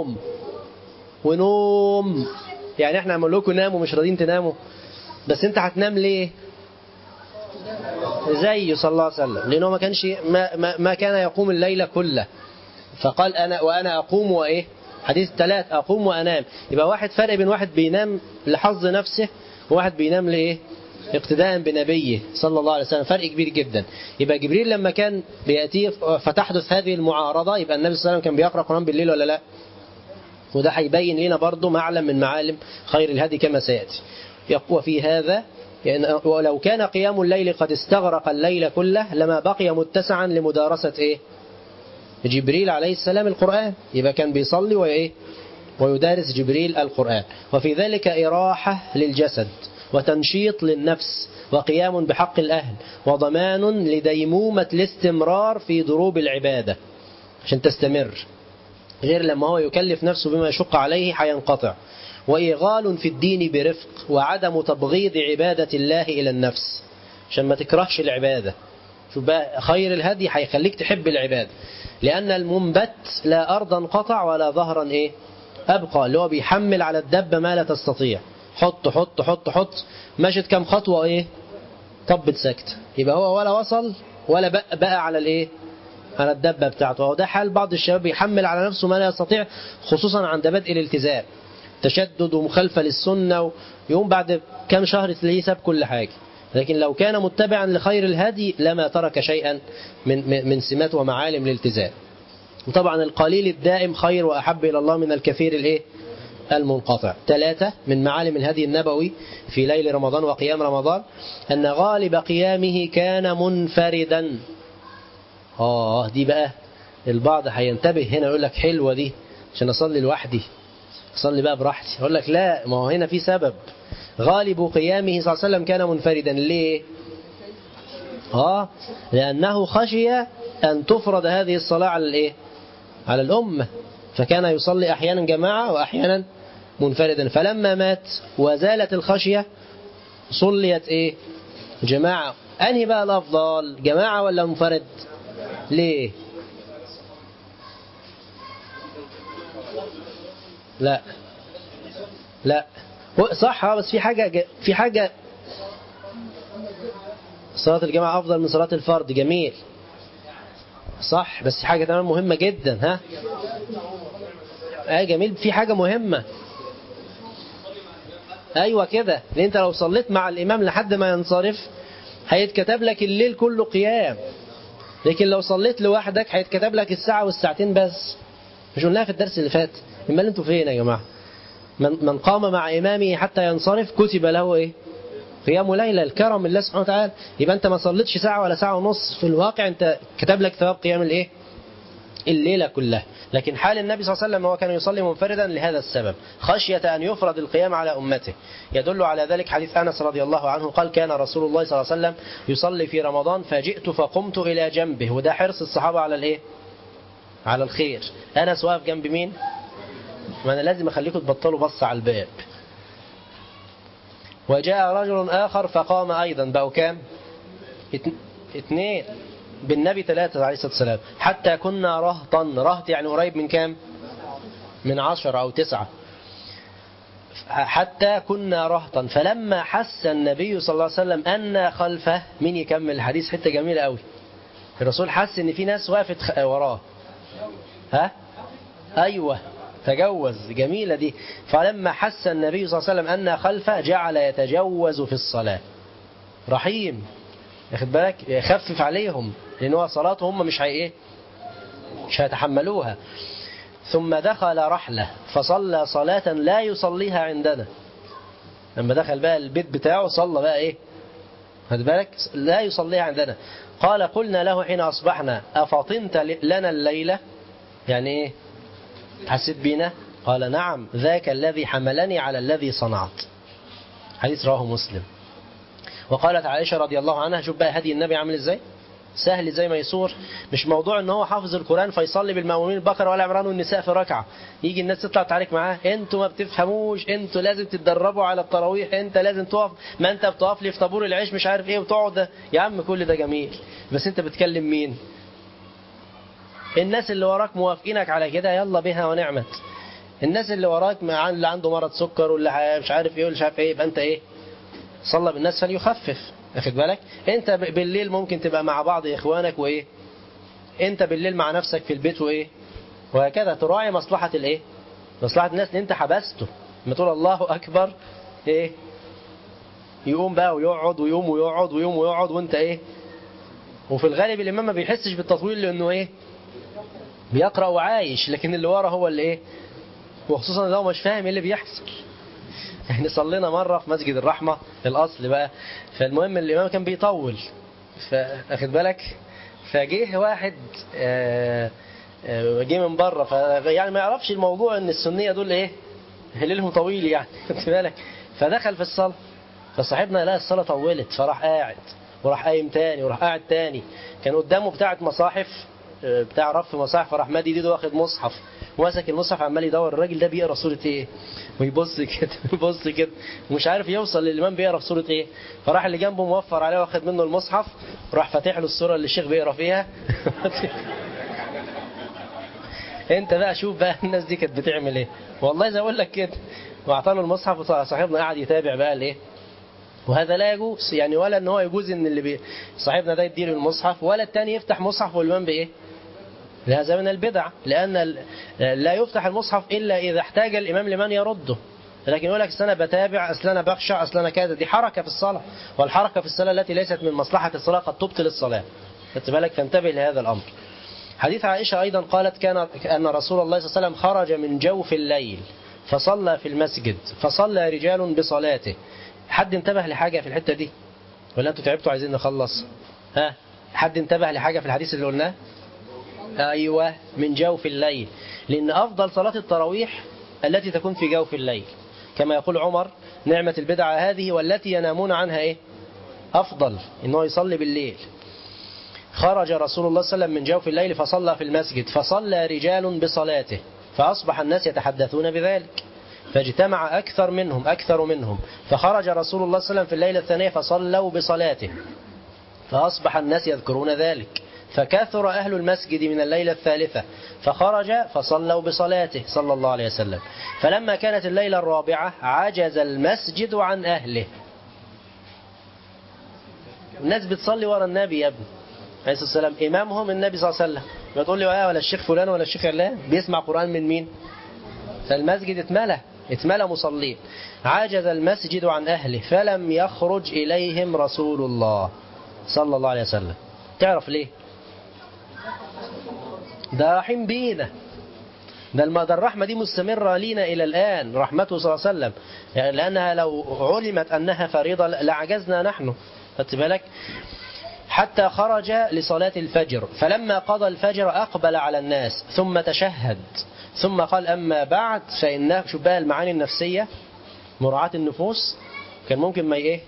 ونوم. يعني احنا عمل لكم ناموا مش راضين تناموا، بس انت هتنام ليه؟ زيه صلى الله عليه وسلم، لأنه ما كان يقوم الليل كله. فقال وأنا أقوم وإيه؟ حديث 3 أقوم وأنام. يبقى واحد فرق بين واحد بينام لحظ نفسه وواحد بينام لإيه؟ اقتداء بنبيه صلى الله عليه وسلم. فرق كبير جدا. يبقى جبريل لما كان بيأتيه فتحدث هذه المعارضة، يبقى النبي صلى الله عليه وسلم كان بيقرأ قرآن بالليل ولا لا؟ وده هيبين لنا برضو معلم من معالم خير الهدي كما سيأتي. يقوى في هذا يعني ولو كان قيام الليل قد استغرق الليل كله لما بقي متسعا لمدارسة إيه؟ جبريل عليه السلام القرآن. يبقى كان بيصلي وإيه؟ ويدارس جبريل القرآن. وفي ذلك إراحة للجسد وتنشيط للنفس وقيام بحق الأهل وضمان لديمومة الاستمرار في دروب العبادة عشان تستمر، غير لما هو يكلف نفسه بما يشق عليه هينقطع. وإيغال في الدين برفق وعدم تبغيض عبادة الله إلى النفس عشان ما تكرهش العبادة. شوف بقى خير الهدي هيخليك تحب العبادة، لأن المنبت لا أرضا قطع ولا ظهرا إيه؟ أبقى، اللي هو بيحمل على الدبة ما لا تستطيع. حط حط حط حط، مشت كم خطوة إيه؟ طبت سكت. يبقى هو ولا وصل ولا بقى على الإيه؟ على الدبة بتاعته. وده حال بعض الشباب بيحمل على نفسه ما لا يستطيع، خصوصا عند بدء الالتزام، تشدد ومخالفة للسنة، ويوم بعد كم شهر تلاقيه ساب كل حاجة. لكن لو كان متبعا لخير الهدي لما ترك شيئا من سمات ومعالم الالتزام. وطبعا القليل الدائم خير وأحب إلى الله من الكثير المنقطع. 3 من معالم الهدي النبوي في ليل رمضان وقيام رمضان أن غالب قيامه كان منفردا. دي بقى البعض هينتبه هنا يقول لك حلوة دي عشان أصلي لوحدي، أصلي بقى براحتي. أقول لك لا، ما هو هنا في سبب. غالب قيامه صلى الله عليه وسلم كان منفردا. ليه؟ لأنه خشي أن تفرض هذه الصلاة على الإيه؟ على الأمة، فكان يصلي أحيانا جماعة وأحيانا منفردا. فلما مات وزالت الخشية صليت إيه؟ جماعة. أنهي بقى الأفضل، جماعة ولا منفرد؟ ليه؟ لا صح، بس في حاجة صلاة الجماعة أفضل من صلاة الفرد. جميل، صح، بس في حاجة تمام مهمة جدا. جميل، في حاجة مهمة. أيوة كده، لأن أنت لو صليت مع الإمام لحد ما ينصرف هيتكتب لك الليل كله قيام، لكن لو صليت لوحدك هيتكتب لك الساعة والساعتين بس. مش قلناها في الدرس اللي فات؟ امال انتوا فين يا جماعة؟ من قام مع إمامه حتى ينصرف كتب له إيه؟ قيام ليلة. الكرم الله سبحانه وتعالى. يبقى أنت ما صليتش ساعة ولا ساعة ونص، في الواقع أنت كتب لك ثواب قيام الإيه؟ الليلة كلها. لكن حال النبي صلى الله عليه وسلم هو كان يصلي منفردا لهذا السبب، خشية أن يفرض القيام على أمته. يدل على ذلك حديث أنس رضي الله عنه قال: كان رسول الله صلى الله عليه وسلم يصلي في رمضان فجئت فقمت إلى جنبه. وده حرص الصحابة على الإيه؟ على الخير. أنس واقف جنب مين؟ ما أنا لازم أخليكم تبطلوا بص على الباب. وجاء رجل آخر فقام أيضا، بقوا كام؟ 2 بالنبي 3 عليه الصلاة والسلام. حتى كنا رهطا، رهط يعني قريب من كام؟ من 10 أو 9. حتى كنا رهطا فلما حس النبي صلى الله عليه وسلم أن خلفه. مين يكمل الحديث؟ حتة جميلة قوي. الرسول حس ان في ناس وقفت وراه. أيوة، تجوز. جميلة دي. فلما حس النبي صلى الله عليه وسلم أن خلفه جعل يتجوز في الصلاة. رحيم، ياخد بالك، يخفف عليهم لأن هو صلاته هم مش هيتحملوها. ثم دخل رحلة فصلى صلاة لا يصليها عندنا. لما دخل بقى البيت بتاعه صلى بقى ايه؟ خد بالك، لا يصليها عندنا. قال: قلنا له حين أصبحنا: أفطنت لنا الليلة؟ يعني ايه؟ حسيت بينا؟ قال: نعم، ذاك الذي حملني على الذي صنعت. حديث رواه مسلم. وقالت عائشة رضي الله عنها: شوف بقى هدي النبي عامل ازاي، سهل زي ما يسور. مش موضوع ان هو حافظ القرآن فيصلي بالمأمومين البقرة ولا عمران والنساء في ركعة، يجي الناس تطلع تعارك معاه: انتوا ما بتفهموش، انتوا لازم تتدربوا على التراويح، انت لازم تقف، ما انت بتقف لي في طابور العيش مش عارف ايه وتقعد. يا عم كل ده جميل، بس انت بتكلم مين؟ الناس اللي وراك موافقينك على كده، يلا بها ونعمت. الناس اللي وراك اللي عنده مرض سكر واللي مش عارف ايه واللي مش عارف ايه، يبقى انت ايه؟ صلى بالناس فليخفف. واخد بالك؟ انت بالليل ممكن تبقى مع بعض اخوانك وايه، انت بالليل مع نفسك في البيت وايه، وهكذا تراعي مصلحة الايه، مصلحة الناس اللي انت حبسته. لما تقول الله اكبر ايه، يقوم بقى ويقعد ويقوم ويقعد ويقوم ويقعد وانت ايه. وفي الغالب الامام ما بيحسش بالتطويل لانه ايه، بيقرأ وعايش، لكن اللي ورا هو اللي ايه، وخصوصا لو مش فاهم ايه اللي بيحصل. احنا صلينا مرة في مسجد الرحمة الأصل بقى، فالمهم الإمام كان بيطول، فأخد بالك، فجيه واحد جه من بره، يعني ما يعرفش الموضوع ان السنية دول ايه، هليلهم طويل يعني، خد بالك، فدخل في الصلاة، فصاحبنا لا الصلاة طولت، فراح قاعد وراح قايم تاني وراح قاعد تاني. كان قدامه بتاعة مصاحف، بتاع رف مصاحف، فراح مادي ايده واخد مصحف ومسك المصحف عمال يدور الراجل ده بيقرا سوره ايه، ويبص كده ويبص كده ومش عارف يوصل للامام بيقرا في سوره ايه. فراح اللي جنبه موفر عليه واخد منه المصحف، راح فاتح له السوره اللي الشيخ بيقرا فيها. انت بقى شوف بقى الناس دي كانت بتعمل ايه، والله زي اقول لك كده. واعطاله المصحف وصاحبنا قاعد يتابع بقى الايه. وهذا لا يجوز يعني، ولا ان هو يجوز ان اللي صاحبنا ده يديله المصحف، ولا الثاني يفتح مصحف والامام بايه. هذا من البدع، لأن لا يفتح المصحف إلا إذا احتاج الإمام لمن يرده. لكن يقول لك أنا بتابع، أصل أنا بخشع، أصل أنا كذا، دي حركة في الصلاة، والحركة في الصلاة التي ليست من مصلحة الصلاة قد تبطل الصلاة. خدت بالك، فانتبه لهذا الأمر. حديث عائشة أيضا قالت: كان أن رسول الله صلى الله عليه وسلم خرج من جوف الليل فصلى في المسجد فصلى رجال بصلاته. حد انتبه لحاجة في الحتة دي ولا انتوا تعبتوا عايزين نخلص؟ ها، حد انتبه لحاجة في الحديث اللي قلناه؟ أيوة، من جوف الليل، لأن أفضل صلاة التراويح التي تكون في جوف الليل، كما يقول عمر: نعمة البدعة هذه والتي ينامون عنها إيه؟ أفضل، إنه يصلي بالليل. خرج رسول الله صلى الله عليه وسلم من جوف الليل فصلى في المسجد فصلى رجال بصلاته، فأصبح الناس يتحدثون بذلك، فاجتمع أكثر منهم، فخرج رسول الله صلى الله عليه وسلم في الليلة الثانية فصلوا بصلاته، فأصبح الناس يذكرون ذلك، فكثر أهل المسجد من الليلة الثالثة، فخرج فصلوا بصلاته صلى الله عليه وسلم. فلما كانت الليلة الرابعة عجز المسجد عن أهله. الناس بتصلي ورا النبي يا ابني عليه الصلاة والسلام، إمامهم النبي صلى الله عليه وسلم، ما تقول لي ولا الشيخ فلان ولا الشيخ علان بيسمع قرآن من مين؟ فالمسجد اتملى مصلين. عجز المسجد عن أهله فلم يخرج إليهم رسول الله صلى الله عليه وسلم. تعرف ليه؟ ده رحيم بينا، ده الرحمة دي مستمرة لينا إلى الآن، رحمته صلى الله عليه وسلم، يعني لأنها لو علمت أنها فريضة لعجزنا نحن، خدت بالك؟ حتى خرج لصلاة الفجر، فلما قضى الفجر أقبل على الناس ثم تشهد، ثم قال: أما بعد فإنه، شوف بقى المعاني النفسية، مراعاة النفوس، كان ممكن ما إيه؟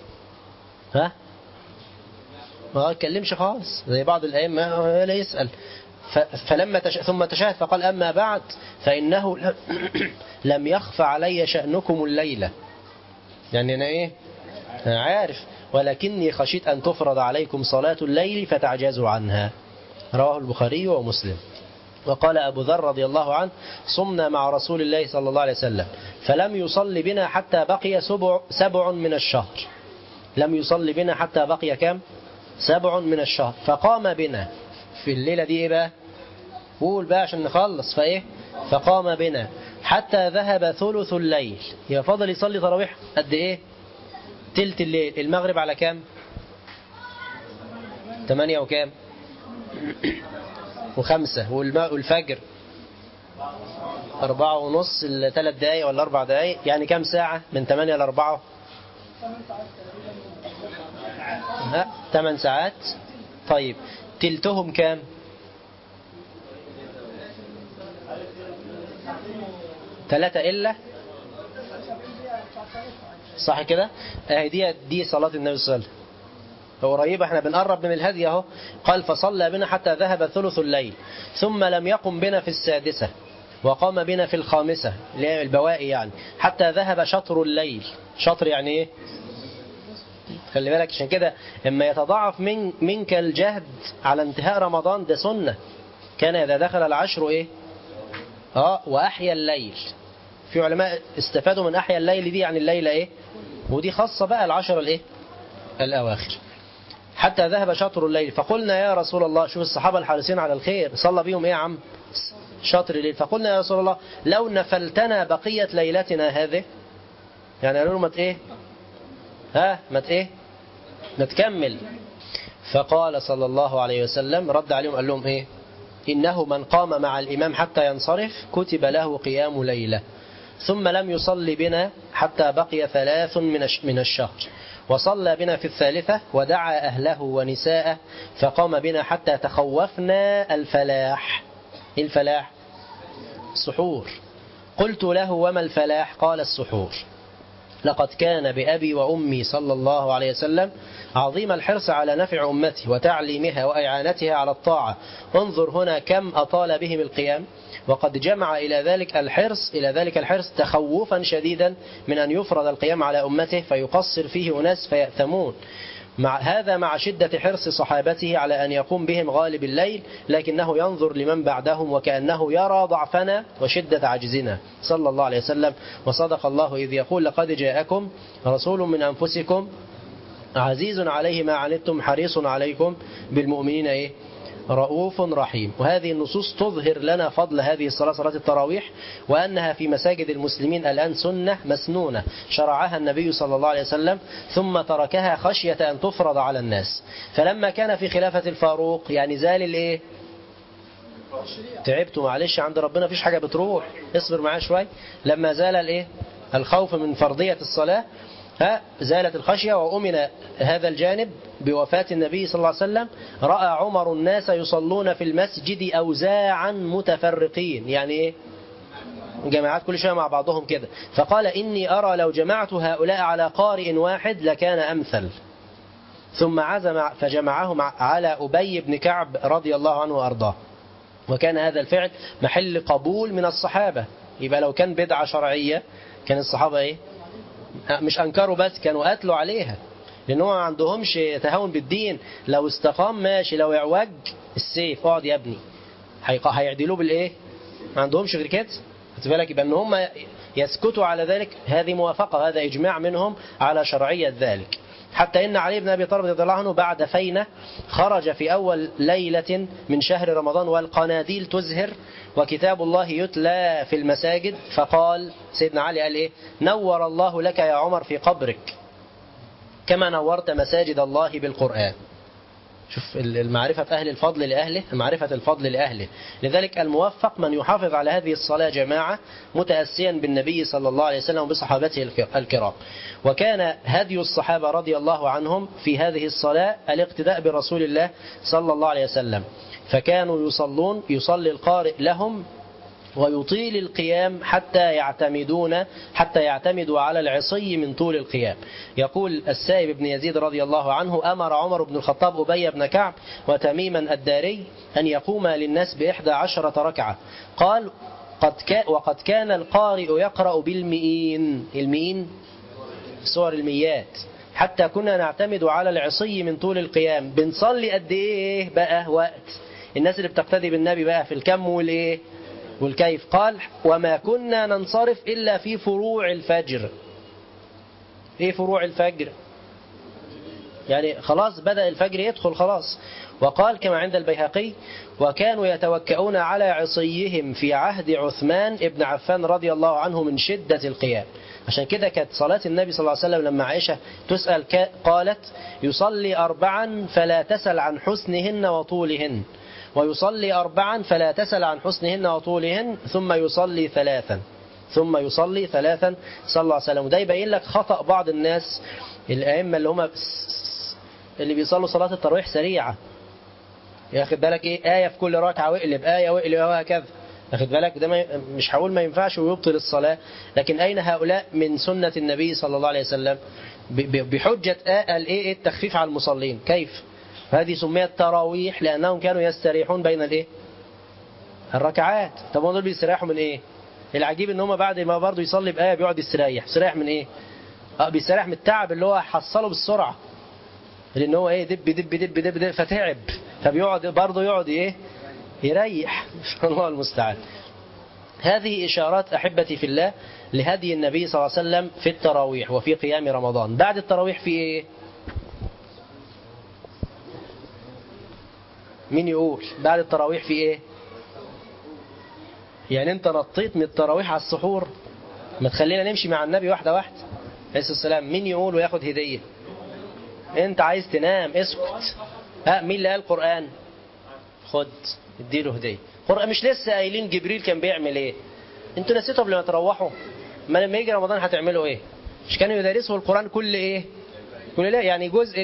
ما يتكلمش خالص زي بعض الأئمة لا يسأل. فلما ثم تشهد فقال: أما بعد فإنه لم يخف علي شأنكم الليلة، يعني أنا إيه؟ أنا عارف، ولكني خشيت أن تفرض عليكم صلاة الليل فتعجزوا عنها. رواه البخاري ومسلم. وقال أبو ذر رضي الله عنه: صمنا مع رسول الله صلى الله عليه وسلم فلم يصلي بنا حتى بقي 7 من الشهر. لم يصلي بنا حتى بقي كم؟ 7 من الشهر. فقام بنا في الليلة دي إيه بقى؟ قول بقى عشان نخلص. فإيه؟ فقام بنا حتى ذهب ثلث الليل. يا فضل يصلي تراويح قد إيه؟ تلت الليل. المغرب على كام؟ 8 وكام؟ و5. والفجر 4:30، 3 دقايق ولا 4 دقايق، يعني كام ساعة من 8 ل 4؟ 8 ساعات. طيب تلتهم كام؟ 3 إلا، صح كده؟ دي صلاة النبي صلى الله عليه وسلم. قريبة، احنا بنقرب من الهدي اهو. قال: فصلى بنا حتى ذهب ثلث الليل ثم لم يقم بنا في 6 وقام بنا في 5 اللي هي البواقي يعني، حتى ذهب شطر الليل. شطر يعني ايه؟ خلي بالك، عشان كده اما يتضاعف منك الجهد على انتهاء رمضان ده سنة. كان إذا دخل العشر ايه؟ وأحيا الليل. في علماء استفادوا من أحيا الليل دي يعني الليلة ايه؟ ودي خاصة بقى العشر الايه؟ الأواخر. حتى ذهب شطر الليل فقلنا: يا رسول الله، شوف الصحابة الحارسين على الخير، صلى بيهم ايه يا عم؟ شطر الليل. فقلنا: يا رسول الله، لو نفلتنا بقية ليلتنا هذه، يعني قالوا له ما تكمل. فقال صلى الله عليه وسلم، رد عليهم قال لهم ايه؟ إنه من قام مع الإمام حتى ينصرف كتب له قيام ليلة، ثم لم يصلي بنا حتى بقي 3 من الشهر، وصلى بنا في 3 ودعا أهله ونساءه، فقام بنا حتى تخوفنا الفلاح. الفلاح السحور. قلت له: وما الفلاح؟ قال: السحور. لقد كان بأبي وأمي صلى الله عليه وسلم عظيم الحرص على نفع أمته وتعليمها وإعانتها على الطاعة. انظر هنا كم أطال بهم القيام، وقد جمع إلى ذلك الحرص تخوفا شديدا من أن يفرض القيام على أمته فيقصر فيه أناس فيأثمون. مع شدة حرص صحابته على أن يقوم بهم غالب الليل، لكنه ينظر لمن بعدهم وكأنه يرى ضعفنا وشدة عجزنا صلى الله عليه وسلم. وصدق الله إذ يقول: لقد جاءكم رسول من أنفسكم عزيز عليه ما عنتم حريص عليكم بالمؤمنين إيه؟ رؤوف رحيم. وهذه النصوص تظهر لنا فضل هذه الصلاة، صلاة التراويح، وأنها في مساجد المسلمين الآن سنة مسنونة شرعها النبي صلى الله عليه وسلم، ثم تركها خشية أن تفرض على الناس. فلما كان في خلافة الفاروق يعني زال الإيه؟ تعبت معلش عند ربنا فيش حاجة بتروح، اصبر معاه شوي. لما زال الايه الخوف من فرضية الصلاة زالت الخشية وأمن هذا الجانب بوفاة النبي صلى الله عليه وسلم. رأى عمر الناس يصلون في المسجد أوزاعا متفرقين، يعني إيه؟ جماعات كل شوية مع بعضهم كده. فقال إني أرى لو جمعت هؤلاء على قارئ واحد لكان أمثل. ثم عزم فجمعهم على أبي بن كعب رضي الله عنه وأرضاه، وكان هذا الفعل محل قبول من الصحابة. يبقى لو كان بدعة شرعية كان الصحابة إيه؟ مش أنكروا بس كانوا قتلوا عليها، لأنه ما عندهمش تهاون بالدين. لو استقام ماشي، لو اعوج السيف اقعد يا ابني، هيعدلوه بالإيه؟ ما عندهمش غير كده. خد بالك، يبقى ان هم يسكتوا على ذلك هذه موافقة، هذا إجماع منهم على شرعية ذلك. حتى إن علي بن أبي طالب رضي الله عنه بعد فينة خرج في أول ليلة من شهر رمضان والقناديل تزهر وكتاب الله يتلى في المساجد، فقال سيدنا علي قال إيه؟ نور الله لك يا عمر في قبرك كما نورت مساجد الله بالقرآن. شوف المعرفة أهل الفضل لأهله، معرفة الفضل لأهله. لذلك الموفق من يحافظ على هذه الصلاة جماعة متأسيا بالنبي صلى الله عليه وسلم وبصحابته الكرام. وكان هدي الصحابة رضي الله عنهم في هذه الصلاة الاقتداء برسول الله صلى الله عليه وسلم، فكانوا يصلي القارئ لهم ويطيل القيام حتى يعتمدوا على العصي من طول القيام. يقول السائب بن يزيد رضي الله عنه أمر عمر بن الخطاب أبي بن كعب وتميما الداري أن يقوما للناس ب11 ركعة. قال وقد كان القارئ يقرأ بالمئين، المئين سور الميات، حتى كنا نعتمد على العصي من طول القيام. بنصلي قد إيه بقى وقت الناس اللي بتقتدي بالنبي بقى في الكم والإيه والكيف؟ قال وما كنا ننصرف إلا في فروع الفجر. إيه فروع الفجر؟ يعني خلاص بدأ الفجر يدخل خلاص. وقال كما عند البيهقي وكانوا يتوكؤون على عصيهم في عهد عثمان ابن عفان رضي الله عنه من شدة القيام. عشان كده كانت صلاة النبي صلى الله عليه وسلم لما عائشة تسأل قالت يصلي 4 فلا تسل عن حسنهن وطولهن، ويصلي 4 فلا تسل عن حسنهن وطولهن، ثم يصلي 3 صلى الله عليه وسلم. وده يبين لك خطأ بعض الناس الأئمة اللي بيصلوا صلاة التراويح سريعة. ياخد بالك إيه؟ آية في كل ركعة واقلب آية واقلب وهكذا. ياخد بالك ده مش هقول ما ينفعش ويبطل الصلاة، لكن أين هؤلاء من سنة النبي صلى الله عليه وسلم بحجة التخفيف على المصلين؟ كيف؟ هذه سميت تراويح لأنهم كانوا يستريحون بين الايه الركعات. طب دول بيستريحوا من ايه؟ العجيب ان هم بعد ما برضه يصلي بآية بيقعد يستريح من ايه؟ بيستريح من التعب اللي هو حصله بالسرعة، لان هو دب دب دب دب دب فتعب، فبيقعد برضه يقعد يريح. الله المستعان. هذه إشارات أحبتي في الله لهدي النبي صلى الله عليه وسلم في التراويح وفي قيام رمضان. بعد التراويح في ايه؟ مين يقول بعد التراويح في ايه؟ يعني انت نطيت من التراويح على السحور؟ ما تخلينا نمشي مع النبي واحدة واحدة عليه السلام. مين يقول وياخد هدية؟ انت عايز تنام اسكت. مين اللي قال القرآن؟ خد اديله هدية. قرآن مش لسه قايلين جبريل كان بيعمل ايه؟ انتوا نسيتوا قبل ما تروحوا؟ ما لما يجي رمضان هتعملوا ايه؟ مش كانوا يدرسوا القرآن كل ليلة؟ يعني جزء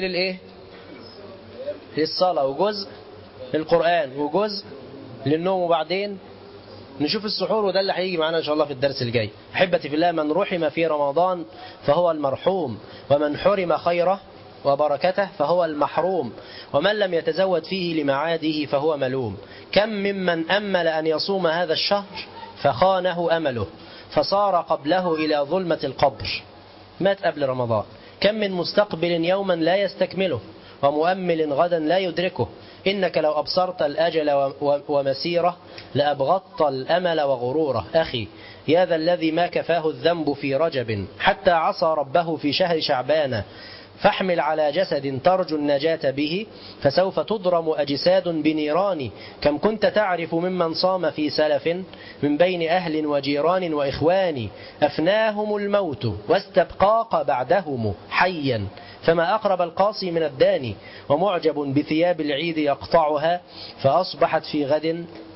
للصلاة وجزء للقرآن وجزء للنوم، وبعدين نشوف السحور. وده اللي هيجي معنا إن شاء الله في الدرس الجاي. أحبتي في الله، من رحم في رمضان فهو المرحوم، ومن حرم خيره وبركته فهو المحروم، ومن لم يتزود فيه لمعاده فهو ملوم. كم ممن أمل أن يصوم هذا الشهر فخانه أمله فصار قبله إلى ظلمة القبر، مات قبل رمضان. كم من مستقبل يوما لا يستكمله ومؤمل غدا لا يدركه. إنك لو أبصرت الأجل ومسيره لأبغضت الأمل وغروره. أخي يا ذا الذي ما كفاه الذنب في رجب حتى عصى ربه في شهر شعبان، فاحمل على جسد ترجو النجاة به فسوف تضرم أجساد بنيران. كم كنت تعرف ممن صام في سلف من بين أهل وجيران وإخوان، أفناهم الموت واستبقاق بعدهم حيا، فما أقرب القاصي من الداني، ومعجب بثياب العيد يقطعها فأصبحت في غد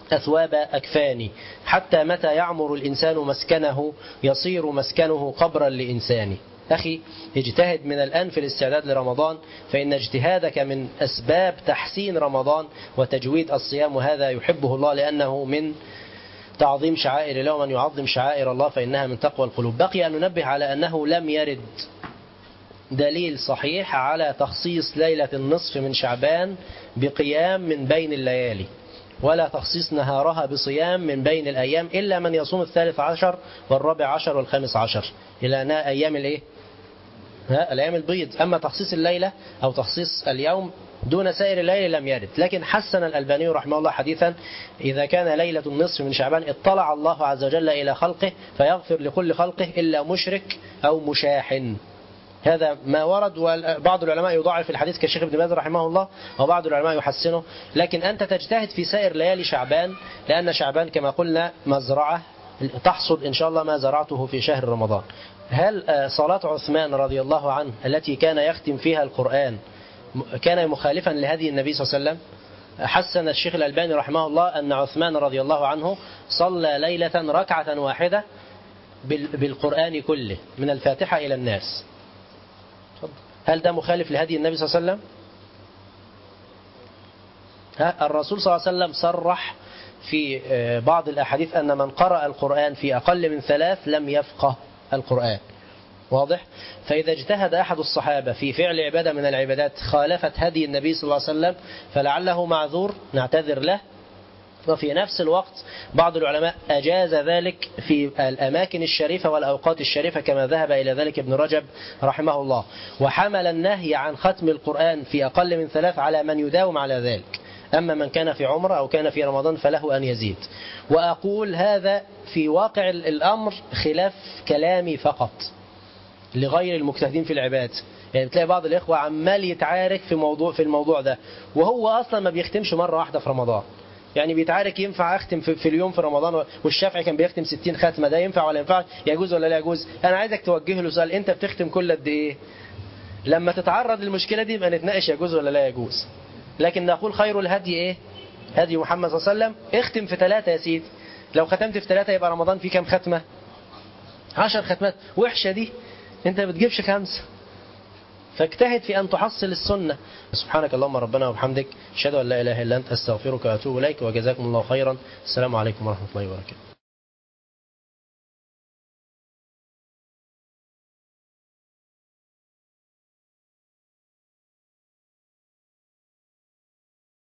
أثواب أكفاني، حتى متى يعمر الإنسان مسكنه يصير مسكنه قبرا لإنسان. أخي اجتهد من الآن في الاستعداد لرمضان، فإن اجتهادك من أسباب تحسين رمضان وتجويد الصيام، وهذا يحبه الله لأنه من تعظيم شعائر الله، ومن يعظم شعائر الله فإنها من تقوى القلوب. بقي أن ننبه على أنه لم يرد دليل صحيح على تخصيص ليلة النصف من شعبان بقيام من بين الليالي، ولا تخصيص نهارها بصيام من بين الأيام، إلا من يصوم 13 و14 و15 إلى أيام الإيه؟ الأيام البيض. أما تخصيص الليلة أو تخصيص اليوم دون سائر الليل لم يرد. لكن حسن الألباني رحمه الله حديثا: إذا كان ليلة النصف من شعبان اطلع الله عز وجل إلى خلقه فيغفر لكل خلقه إلا مشرك أو مشاحن. هذا ما ورد، وبعض العلماء يضاعف الحديث كالشيخ ابن باز رحمه الله، وبعض العلماء يحسنه. لكن أنت تجتهد في سائر ليالي شعبان، لأن شعبان كما قلنا مزرعة تحصد إن شاء الله ما زرعته في شهر رمضان. هل صلاة عثمان رضي الله عنه التي كان يختم فيها القرآن كان مخالفا لهدي النبي صلى الله عليه وسلم؟ حسن الشيخ الألباني رحمه الله أن عثمان رضي الله عنه صلى ليلة ركعة واحدة بالقرآن كله من الفاتحة إلى الناس. هل ده مخالف لهدي النبي صلى الله عليه وسلم؟ الرسول صلى الله عليه وسلم صرح في بعض الأحاديث أن من قرأ القرآن في أقل من 3 لم يفقه القرآن. واضح؟ فإذا اجتهد أحد الصحابة في فعل عبادة من العبادات خالفت هدي النبي صلى الله عليه وسلم فلعله معذور، نعتذر له. وفي نفس الوقت بعض العلماء أجاز ذلك في الأماكن الشريفة والأوقات الشريفة، كما ذهب إلى ذلك ابن رجب رحمه الله، وحمل النهي عن ختم القرآن في أقل من 3 على من يداوم على ذلك. أما من كان في عمرة أو كان في رمضان فله أن يزيد. وأقول هذا في واقع الأمر خلاف كلامي فقط لغير المجتهدين في العباد. يعني بتلاقي بعض الإخوة عمال يتعارك في الموضوع ده، وهو أصلا ما بيختمش مرة واحدة في رمضان. يعني بيتعارك ينفع أختم في اليوم في رمضان، والشافعي كان بيختم 60 ختمة، ده ينفع ولا ينفع؟ يجوز ولا لا يجوز؟ أنا عايزك توجه له سؤال: أنت بتختم كل قد إيه؟ لما تتعرض للمشكلة دي يبقى نتناقش يجوز ولا لا يجوز. لكن نقول خير الهدي إيه؟ هدي محمد صلى الله عليه وسلم. اختم في 3 يا سيدي. لو ختمت في 3 يبقى رمضان فيه كام ختمة؟ 10 ختمات. وحشة دي، أنت ما بتجيبش 5. فاجتهد في أن تحصل السنة. سبحانك اللهم ربنا وبحمدك، أشهد أن لا إله إلا أنت، أستغفرك وأتوب إليك، وجزاكم الله خيرا. السلام عليكم ورحمة الله وبركاته.